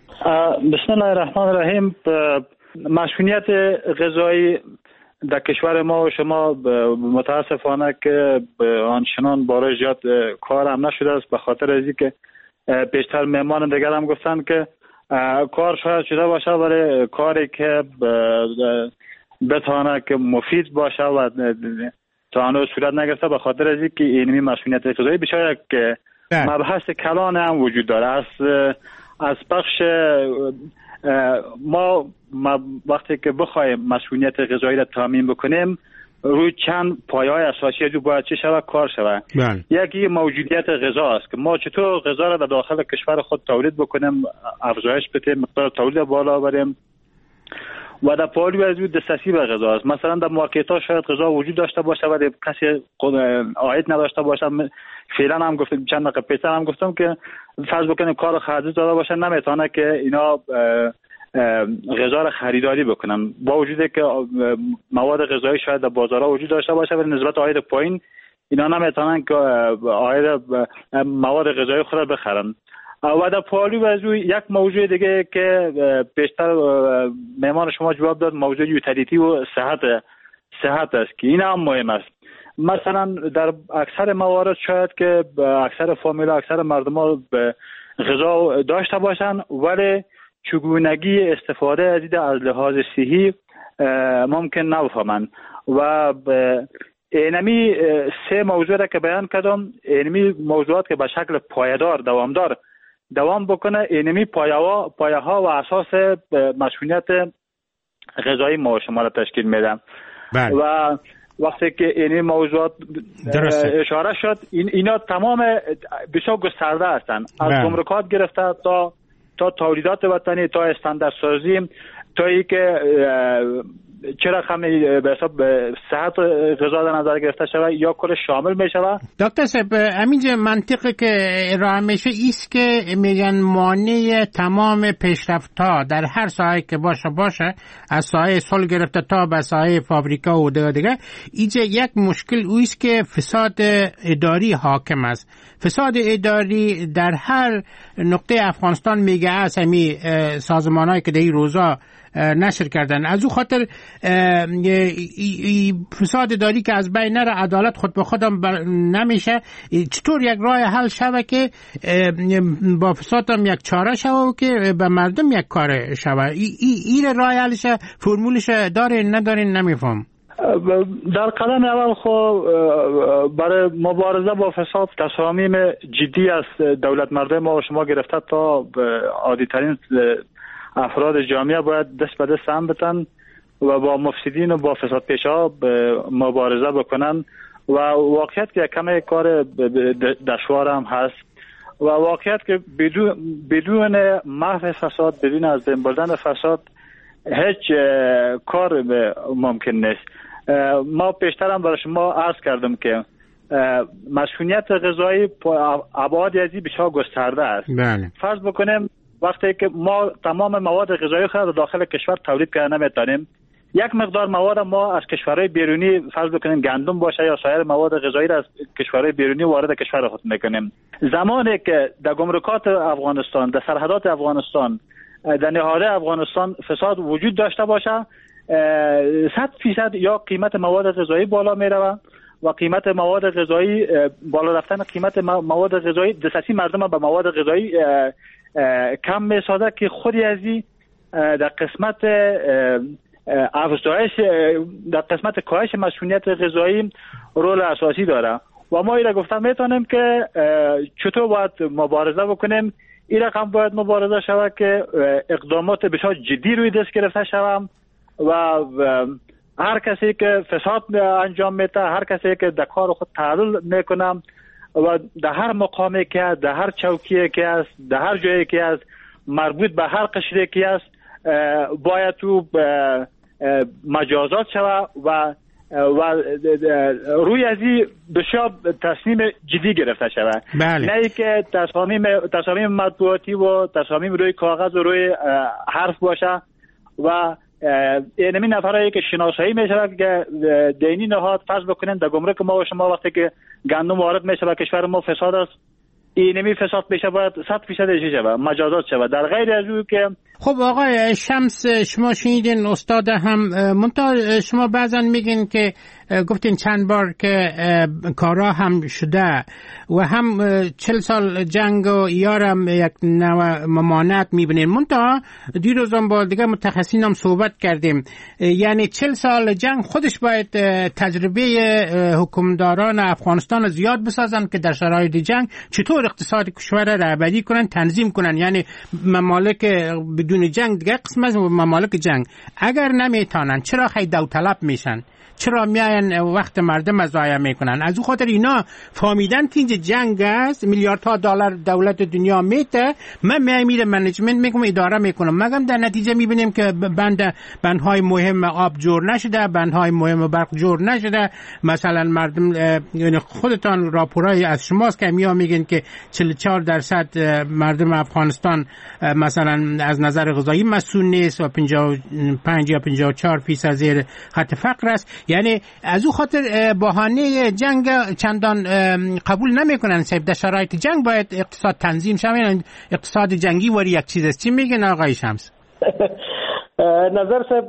بسم الله الرحمن الرحیم. مسئولیت غذایی در کشور ما و شما متاسفانه که آنچنان بارش زیاد کار هم نشده است، به خاطر از اینکه بیشتر مهمان دیگر هم گفتن که کار شاید شده باشه ولی کاری که بتونه که مفید باشه و تا هنوز صورت نگرفته، به خاطر از اینکه اینمی مسئولیت غذایی بسیار که مبحث کلان هم وجود داره. از بخش ما وقتی که بخوایم مسئولیت غذایی را تامین بکنیم روی چند پایه‌های اساسی جو باید چه شود کار شود. یکی موجودیت غذا است که ما چطور غذا را در داخل کشور خود تولید بکنیم، افزایش بدیم، مقدار تولید بالا بریم و در پالو از او دسترسی به غذا است. مثلا در مارکت ها شاید غذا وجود داشته باشه و کسی عاید نداشته باشه. فعلا هم گفتم چند دقیقه پیش هم گفتم که فرض بکنیم کار خرجی داده باشه نمیتونه که اینا غذا را خریداری بکنن، با وجودی که مواد غذایی شاید در بازارها وجود داشته باشه ولی نسبت عاید پایین اینا نمیتونن که عاید مواد غذایی خود را بخرن. و در پالو از او یک موضوع دیگه که بیشتر مهمان شما جواب داد، موضوع یوتیلیتی و صحت است که این هم مهم است. مثلا در اکثر موارد شاید که اکثر فامیلا اکثر مردم ها غذا داشته باشن ولی چگونگی استفاده از این از لحاظ صحی ممکن نفهمن و اینمی سه موضوع را که بیان کردم، اینمی موضوعات که به شکل پایدار دوامدار دوام بکنه، اینمی پایه ها و اساس مسئولیت غذایی ما شما را تشکیل میدم. و وقتی که این موضوعات اشاره شد اینا تمام بسیار گسترده هستند، از گمرکات گرفته تا تولیدات وطنی تا استانداردسازی تا ای که چرا خمی به حساب صحت غذا در نظر گرفته شود یا کل شامل می شود. دکتر صاحب همینجا منطقی که ارائه میشه ایست که میگن مانع تمام پیشرفت ها در هر ساحه که باشه از ساحه صلح گرفته تا به ساحه فابریکا و دیگه اینجا یک مشکل اویست که فساد اداری حاکم است. فساد اداری در هر نقطه افغانستان میگه است، همین سازمانایی که در این روزا نشر کردن از او خاطر فساد اداری که از بین نره، عدالت خود به خودم نمیشه. چطور یک راه حل شوه که با فساد هم یک چاره شوه و که به مردم یک کار شوه؟ این راه حلش فرمولش دارین ندارین نمیفهم. در قدم اول خب برای مبارزه با فساد تصامیم جدی است دولت مردم ما و شما گرفته تا عادی ترین افراد جامعه باید دست به دست هم بتن و با مفسدین و با فساد پیشا مبارزه بکنن و واقعیت که کمی کار دشوار هم هست و واقعیت که بدون محو فساد، بدون از بین بردن فساد هیچ کار ممکن نیست. ما پیشتر هم برای شما عرض کردم که مسئولیت غذایی ابعاد ازی بسیار گسترده است. فرض بکنیم وقتی که ما تمام مواد غذایی خود داخل کشور تولید کردن نمیتونیم، یک مقدار مواد ما از کشورهای بیرونی فرض بکنیم گندم باشه یا سایر مواد غذایی را از کشورهای بیرونی وارد کشور خود میکنیم. زمانی که در گمرکات افغانستان، در سرحدات افغانستان، در نهادهای افغانستان فساد وجود داشته باشه 100% یا قیمت مواد غذایی بالا میره و قیمت مواد غذایی بالا رفتن قیمت مواد غذایی دسترسی مردم به مواد غذایی کم میسازه که خودی ازی در قسمت افزایش در قسمت کاهش مسئولیت غذایی رول اساسی داره و ما ایره گفتم میتونیم که چطور باید مبارزه بکنیم. این رقم باید مبارزه شود که اقدامات بسیار جدی روی دست گرفته شود و هر کسی که فساد انجام میده، هر کسی که در کار خود تعلل میکنه و در هر مقامی که است، در هر چوکی که است، در هر جایی که است، مربوط به هر قشری که است باید تو مجازات شود و روی ازی بسیار تصمیم جدی گرفته شود. نه ای که تصامیم مطبوعاتی و تصامیم روی کاغذ و روی حرف باشه و اینمی نفرایی که شناسایی میشه که دینی نهاد فرض بکنین در گمرک ما و شما وقتی که گندم وارد میشه و کشور ما فساد است، اینمی فساد بشه باید 100% اجازه شود، مجازات شود. در غیر از او که خب آقای شمس شما شنیدین استاد هم منتها شما بعضا میگین که گفتین چند بار که کارا هم شده و هم 40 سال جنگ و یارم یک نوع ممانعت میبینین. منتها دیروزم با دیگه متخصصین هم صحبت کردیم، یعنی 40 سال جنگ خودش باید تجربه حکمداران افغانستان زیاد بسازن که در شرایط جنگ چطور چطور اقتصاد کشور را رهبری کنن، تنظیم کنن. یعنی ممالک بدون جنگ دیگه قسم از ممالک جنگ اگر نمیتونن چرا خیلی داوطلب میشن، چرا میاین وقت مردم ضایع میکنن؟ از اون خاطر اینا فهمیدن که اینجا جنگ است، میلیاردها دلار دولت دنیا میته، من میرم منیجمنت میکنم، اداره میکنم، مگم در نتیجه میبینیم که بندهای مهم آب جور نشده، بندهای مهم برق جور نشده. مثلا مردم، یعنی خودتان راپورای از شماست که میگن که 44% مردم افغانستان مثلا از نظر غذایی مسئول نیست و 55 یا 54% زیر خط فقر است. یعنی از او خاطر بهانه جنگ چندان قبول نمیکنن. در شرایط جنگ باید اقتصاد تنظیم شود. یعنی اقتصاد جنگی وری یک چیز است. چی میگن آقای شمس؟ نظر صاحب،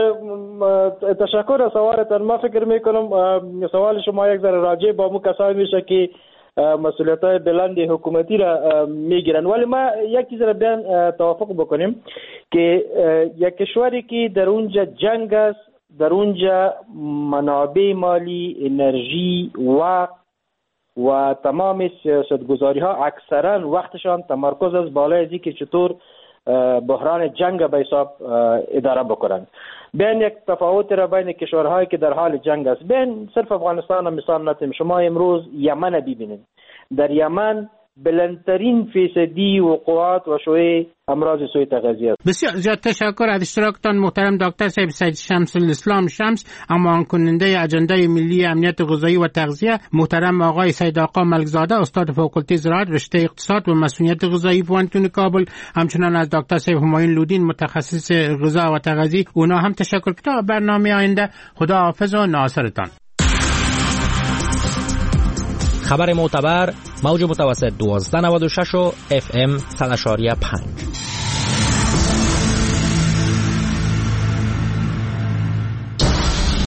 تشکر از سوالتان. ما فکر میکنم سوال شما یک ذره راجع با مو کسایی میشه که مسئولیت‌های بلند حکومتی را میگیرن، ولی ما یک چیز را بیان توافق بکنیم که یک کشوری که در اونجا جنگ است، در اونجا منابع مالی، انرژی، وقت و تمام سیاستگذاری ها اکثرا وقتشان تمرکز از بالای ازی که چطور بحران جنگ به حساب اداره بکنند. بین یک تفاوت را بین کشورهایی که در حال جنگ است، بین صرف افغانستان هم مثال نتیم. شما امروز یمن ببینید، در یمن بلندترین فیصدی وقوعات و شیوع امراض سوی تغذیه است. بسیار زیاد تشکر از اشتراکتان محترم دکتر صاحب سید شمس الاسلام شمس، امان کننده اجنده ملی امنیت غذایی و تغذیه، محترم آقای سید آقا ملکزاده استاد فاکولته زراعت رشته اقتصاد و مسئولیت غذایی پوهنتون کابل، همچنین از دکتر صاحب همایون لودین متخصص غذا و تغذیه، اونا هم تشکر. تا برنامه آینده، خدا حافظ و ناصرتان. خبر معتبر، موج متوسط 1296 و FM 100.5.